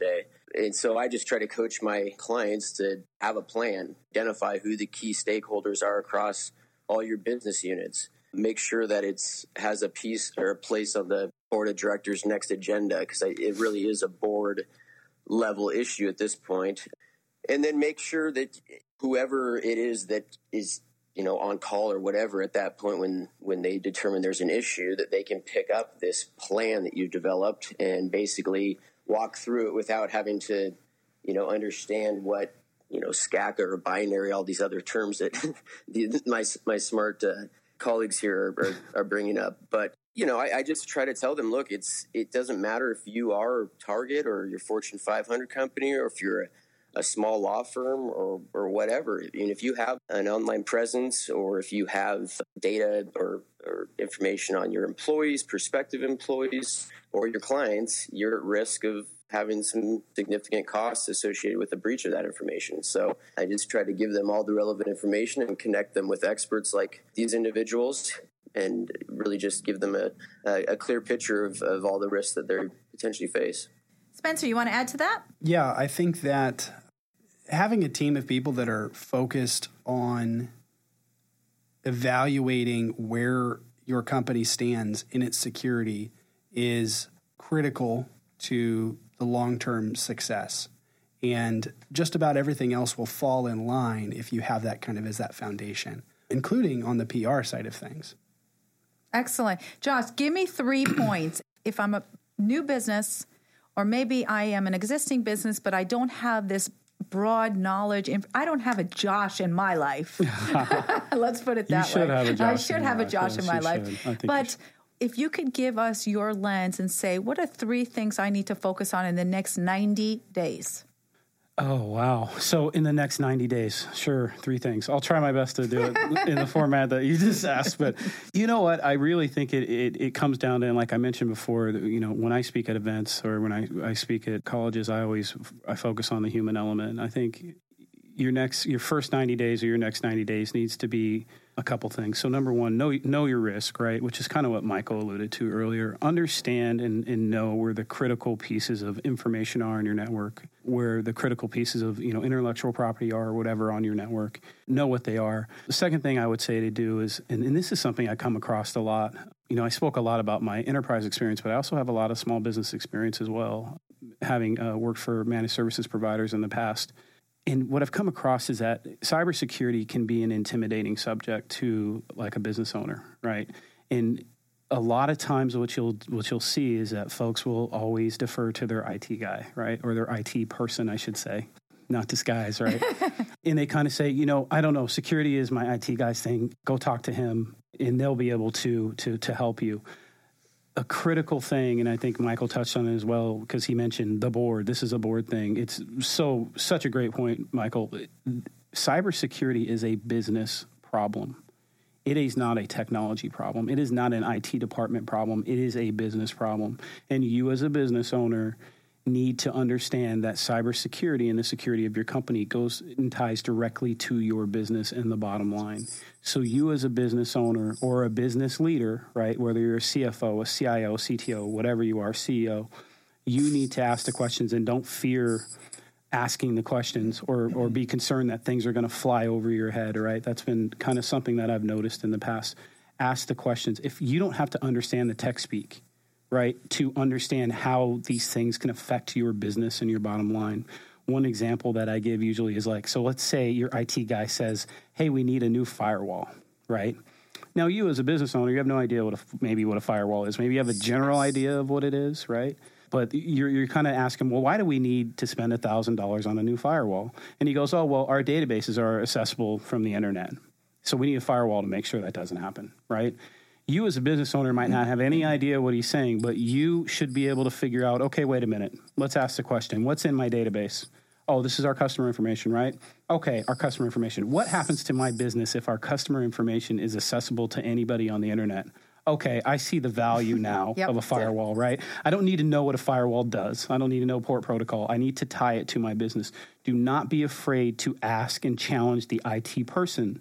And so I just try to coach my clients to have a plan, identify who the key stakeholders are across all your business units. Make sure that it has a piece or a place on the board of directors' next agenda, because it really is a board level issue at this point. And then make sure that whoever it is that is, on call or whatever at that point when they determine there's an issue, that they can pick up this plan that you developed and basically walk through it without having to, understand what, SCACA or binary, all these other terms that my smart colleagues here are bringing up. But, I just try to tell them, look, it doesn't matter if you are Target or your Fortune 500 company, or if you're a small law firm or whatever. If you have an online presence, or if you have data or information on your employees, prospective employees, or your clients, you're at risk of having some significant costs associated with the breach of that information. So I just try to give them all the relevant information and connect them with experts like these individuals, and really just give them a clear picture of all the risks that they potentially face. Spencer, you want to add to that? Yeah, I think that having a team of people that are focused on evaluating where your company stands in its security is critical to the long-term success. And just about everything else will fall in line if you have that kind of as that foundation, including on the PR side of things. Excellent. Josh, give me 3 points. If I'm a new business, or maybe I am an existing business, but I don't have this broad knowledge. I don't have a Josh in my life. Let's put it that way. You should have a Josh. I should have a Josh in my life. But if you could give us your lens and say, what are 3 things I need to focus on in the next 90 days? Oh, wow. So in the next 90 days, sure, 3 things. I'll try my best to do it in the format that you just asked. But you know what? I really think it comes down to, and like I mentioned before, when I speak at events or when I speak at colleges, I focus on the human element. I think your first 90 days or your next 90 days needs to be a couple things. So number one, know your risk, right? Which is kind of what Michael alluded to earlier. Understand and know where the critical pieces of information are in your network, where the critical pieces of, intellectual property are or whatever on your network. Know what they are. The second thing I would say to do is, and this is something I come across a lot. I spoke a lot about my enterprise experience, but I also have a lot of small business experience as well, having worked for managed services providers in the past. And what I've come across is that cybersecurity can be an intimidating subject to like a business owner, right? And a lot of times what you'll see is that folks will always defer to their IT guy, right? Or their IT person, I should say, not disguise, right? And they kind of say, I don't know, security is my IT guy's thing. Go talk to him and they'll be able to help you. A critical thing, and I think Michael touched on it as well, because he mentioned the board. This is a board thing. It's such a great point, Michael. Cybersecurity is a business problem. It is not a technology problem. It is not an IT department problem. It is a business problem. And you as a business owner need to understand that cybersecurity and the security of your company goes and ties directly to your business and the bottom line. So you as a business owner or a business leader, right, whether you're a CFO, a CIO, CTO, whatever you are, CEO, you need to ask the questions and don't fear asking the questions or be concerned that things are going to fly over your head, right? That's been kind of something that I've noticed in the past. Ask the questions. If you don't have to understand the tech speak, right, to understand how these things can affect your business and your bottom line. One example that I give usually is so let's say your IT guy says, hey, we need a new firewall, right? Now, you as a business owner, you have no idea what a firewall is. Maybe you have a general idea of what it is, right? But you're kind of asking, well, why do we need to spend $1,000 on a new firewall? And he goes, oh, well, our databases are accessible from the internet. So we need a firewall to make sure that doesn't happen, right? You as a business owner might not have any idea what he's saying, but you should be able to figure out, okay, wait a minute. Let's ask the question. What's in my database? Oh, this is our customer information, right? Okay, our customer information. What happens to my business if our customer information is accessible to anybody on the internet? Okay, I see the value now of a firewall, right? I don't need to know what a firewall does. I don't need to know port protocol. I need to tie it to my business. Do not be afraid to ask and challenge the IT person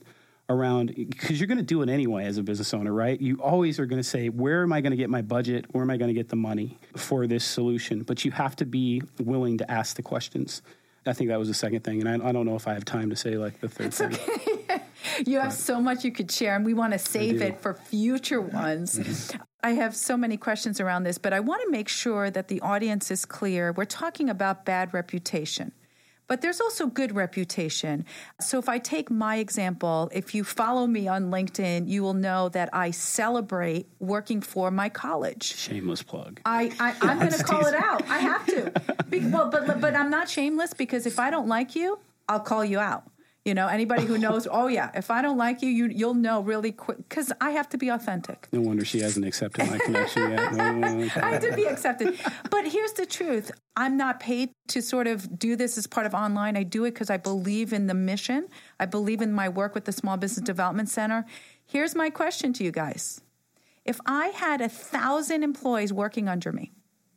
around, because you're going to do it anyway as a business owner, right? You always are going to say, where am I going to get my budget? Where am I going to get the money for this solution? But you have to be willing to ask the questions. I think that was the second thing. And I don't know if I have time to say like the third thing. Okay. You have so much you could share, and we want to save it for future ones. I have so many questions around this, but I want to make sure that the audience is clear. We're talking about bad reputation, but there's also good reputation. So if I take my example, if you follow me on LinkedIn, you will know that I celebrate working for my college. Shameless plug. I'm going to call it out. I have to. But I'm not shameless, because if I don't like you, I'll call you out. You know, anybody who knows, oh yeah, if I don't like you, you'll know really quick, because I have to be authentic. No wonder she hasn't accepted my connection yet. I have to be accepted. But here's the truth. I'm not paid to sort of do this as part of online. I do it because I believe in the mission. I believe in my work with the Small Business Development Center. Here's my question to you guys. If I had 1,000 employees working under me,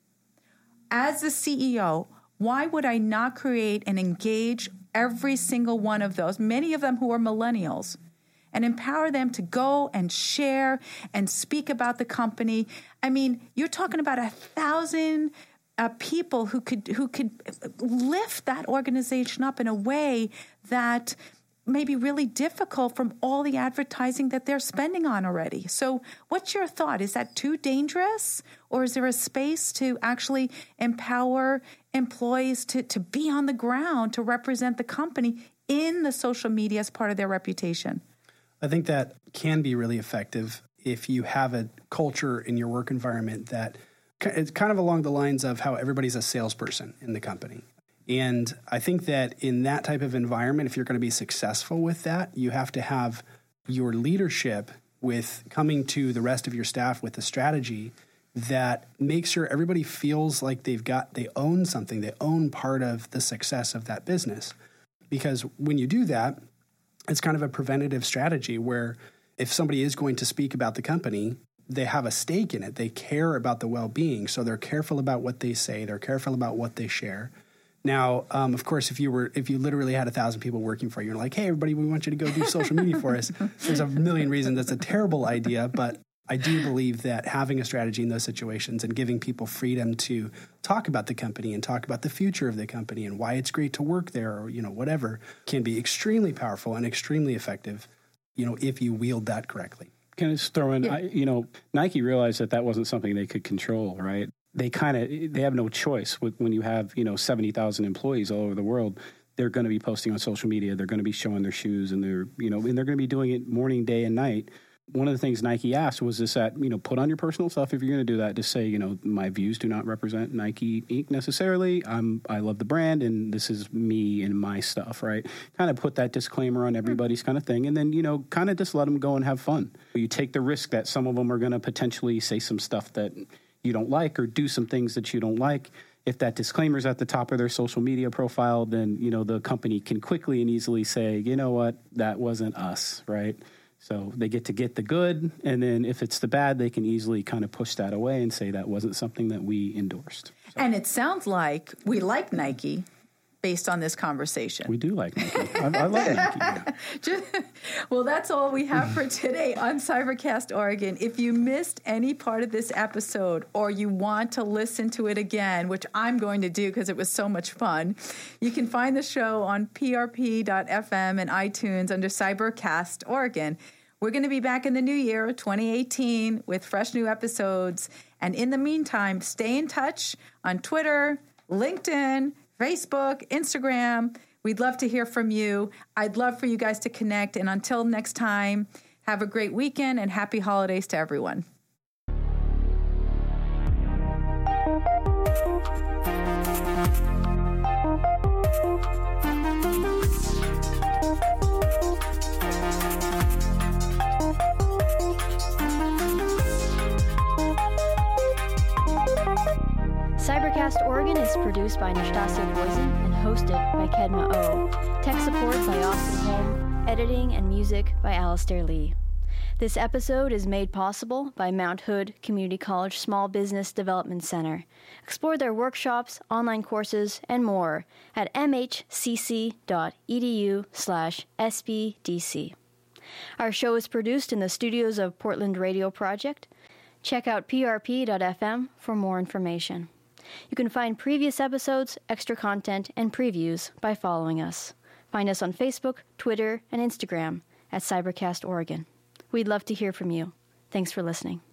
as the CEO, why would I not create and engage every single one of those, many of them who are millennials, and empower them to go and share and speak about the company? I mean, you're talking about 1,000 people who could lift that organization up in a way that may be really difficult from all the advertising that they're spending on already. So what's your thought? Is that too dangerous? Or is there a space to actually empower employees to be on the ground, to represent the company in the social media as part of their reputation? I think that can be really effective if you have a culture in your work environment that it's kind of along the lines of how everybody's a salesperson in the company. And I think that in that type of environment, if you're going to be successful with that, you have to have your leadership with coming to the rest of your staff with a strategy that makes sure everybody feels like they own something, they own part of the success of that business. Because when you do that, it's kind of a preventative strategy where if somebody is going to speak about the company, they have a stake in it. They care about the well-being. So they're careful about what they say. They're careful about what they share. Now, of course, if you literally had 1,000 people working for you and like, hey, everybody, we want you to go do social media for us, there's a million reasons that's a terrible idea. But I do believe that having a strategy in those situations and giving people freedom to talk about the company and talk about the future of the company and why it's great to work there or, whatever, can be extremely powerful and extremely effective, if you wield that correctly. Can I just throw in, Nike realized that wasn't something they could control, right? They have no choice when you have, 70,000 employees all over the world. They're going to be posting on social media. They're going to be showing their shoes and they're going to be doing it morning, day and night. One of the things Nike asked was this that, put on your personal stuff if you're going to do that. Just say, my views do not represent Nike Inc. necessarily. I love the brand and this is me and my stuff, right? Kind of put that disclaimer on everybody's kind of thing. And then, kind of just let them go and have fun. You take the risk that some of them are going to potentially say some stuff that you don't like or do some things that you don't like. If that disclaimer is at the top of their social media profile, then, the company can quickly and easily say, you know what, that wasn't us, right? So they get the good, and then if it's the bad, they can easily kind of push that away and say that wasn't something that we endorsed. So. And it sounds like we like Nike based on this conversation. We do like Nike. I love Nike. Yeah. Well, that's all we have for today on Cybercast Oregon. If you missed any part of this episode or you want to listen to it again, which I'm going to do because it was so much fun, you can find the show on prp.fm and iTunes under Cybercast Oregon. We're going to be back in the new year, 2018, with fresh new episodes. And in the meantime, stay in touch on Twitter, LinkedIn, Facebook, Instagram. We'd love to hear from you. I'd love for you guys to connect. And until next time, have a great weekend and happy holidays to everyone. Cybercast Oregon is produced by Nastassia Poison and hosted by Kedma O. Tech support by Austin Holm. Editing and music by Alistair Lee. This episode is made possible by Mount Hood Community College Small Business Development Center. Explore their workshops, online courses, and more at mhcc.edu/SBDC. Our show is produced in the studios of Portland Radio Project. Check out prp.fm for more information. You can find previous episodes, extra content, and previews by following us. Find us on Facebook, Twitter, and Instagram at Cybercast Oregon. We'd love to hear from you. Thanks for listening.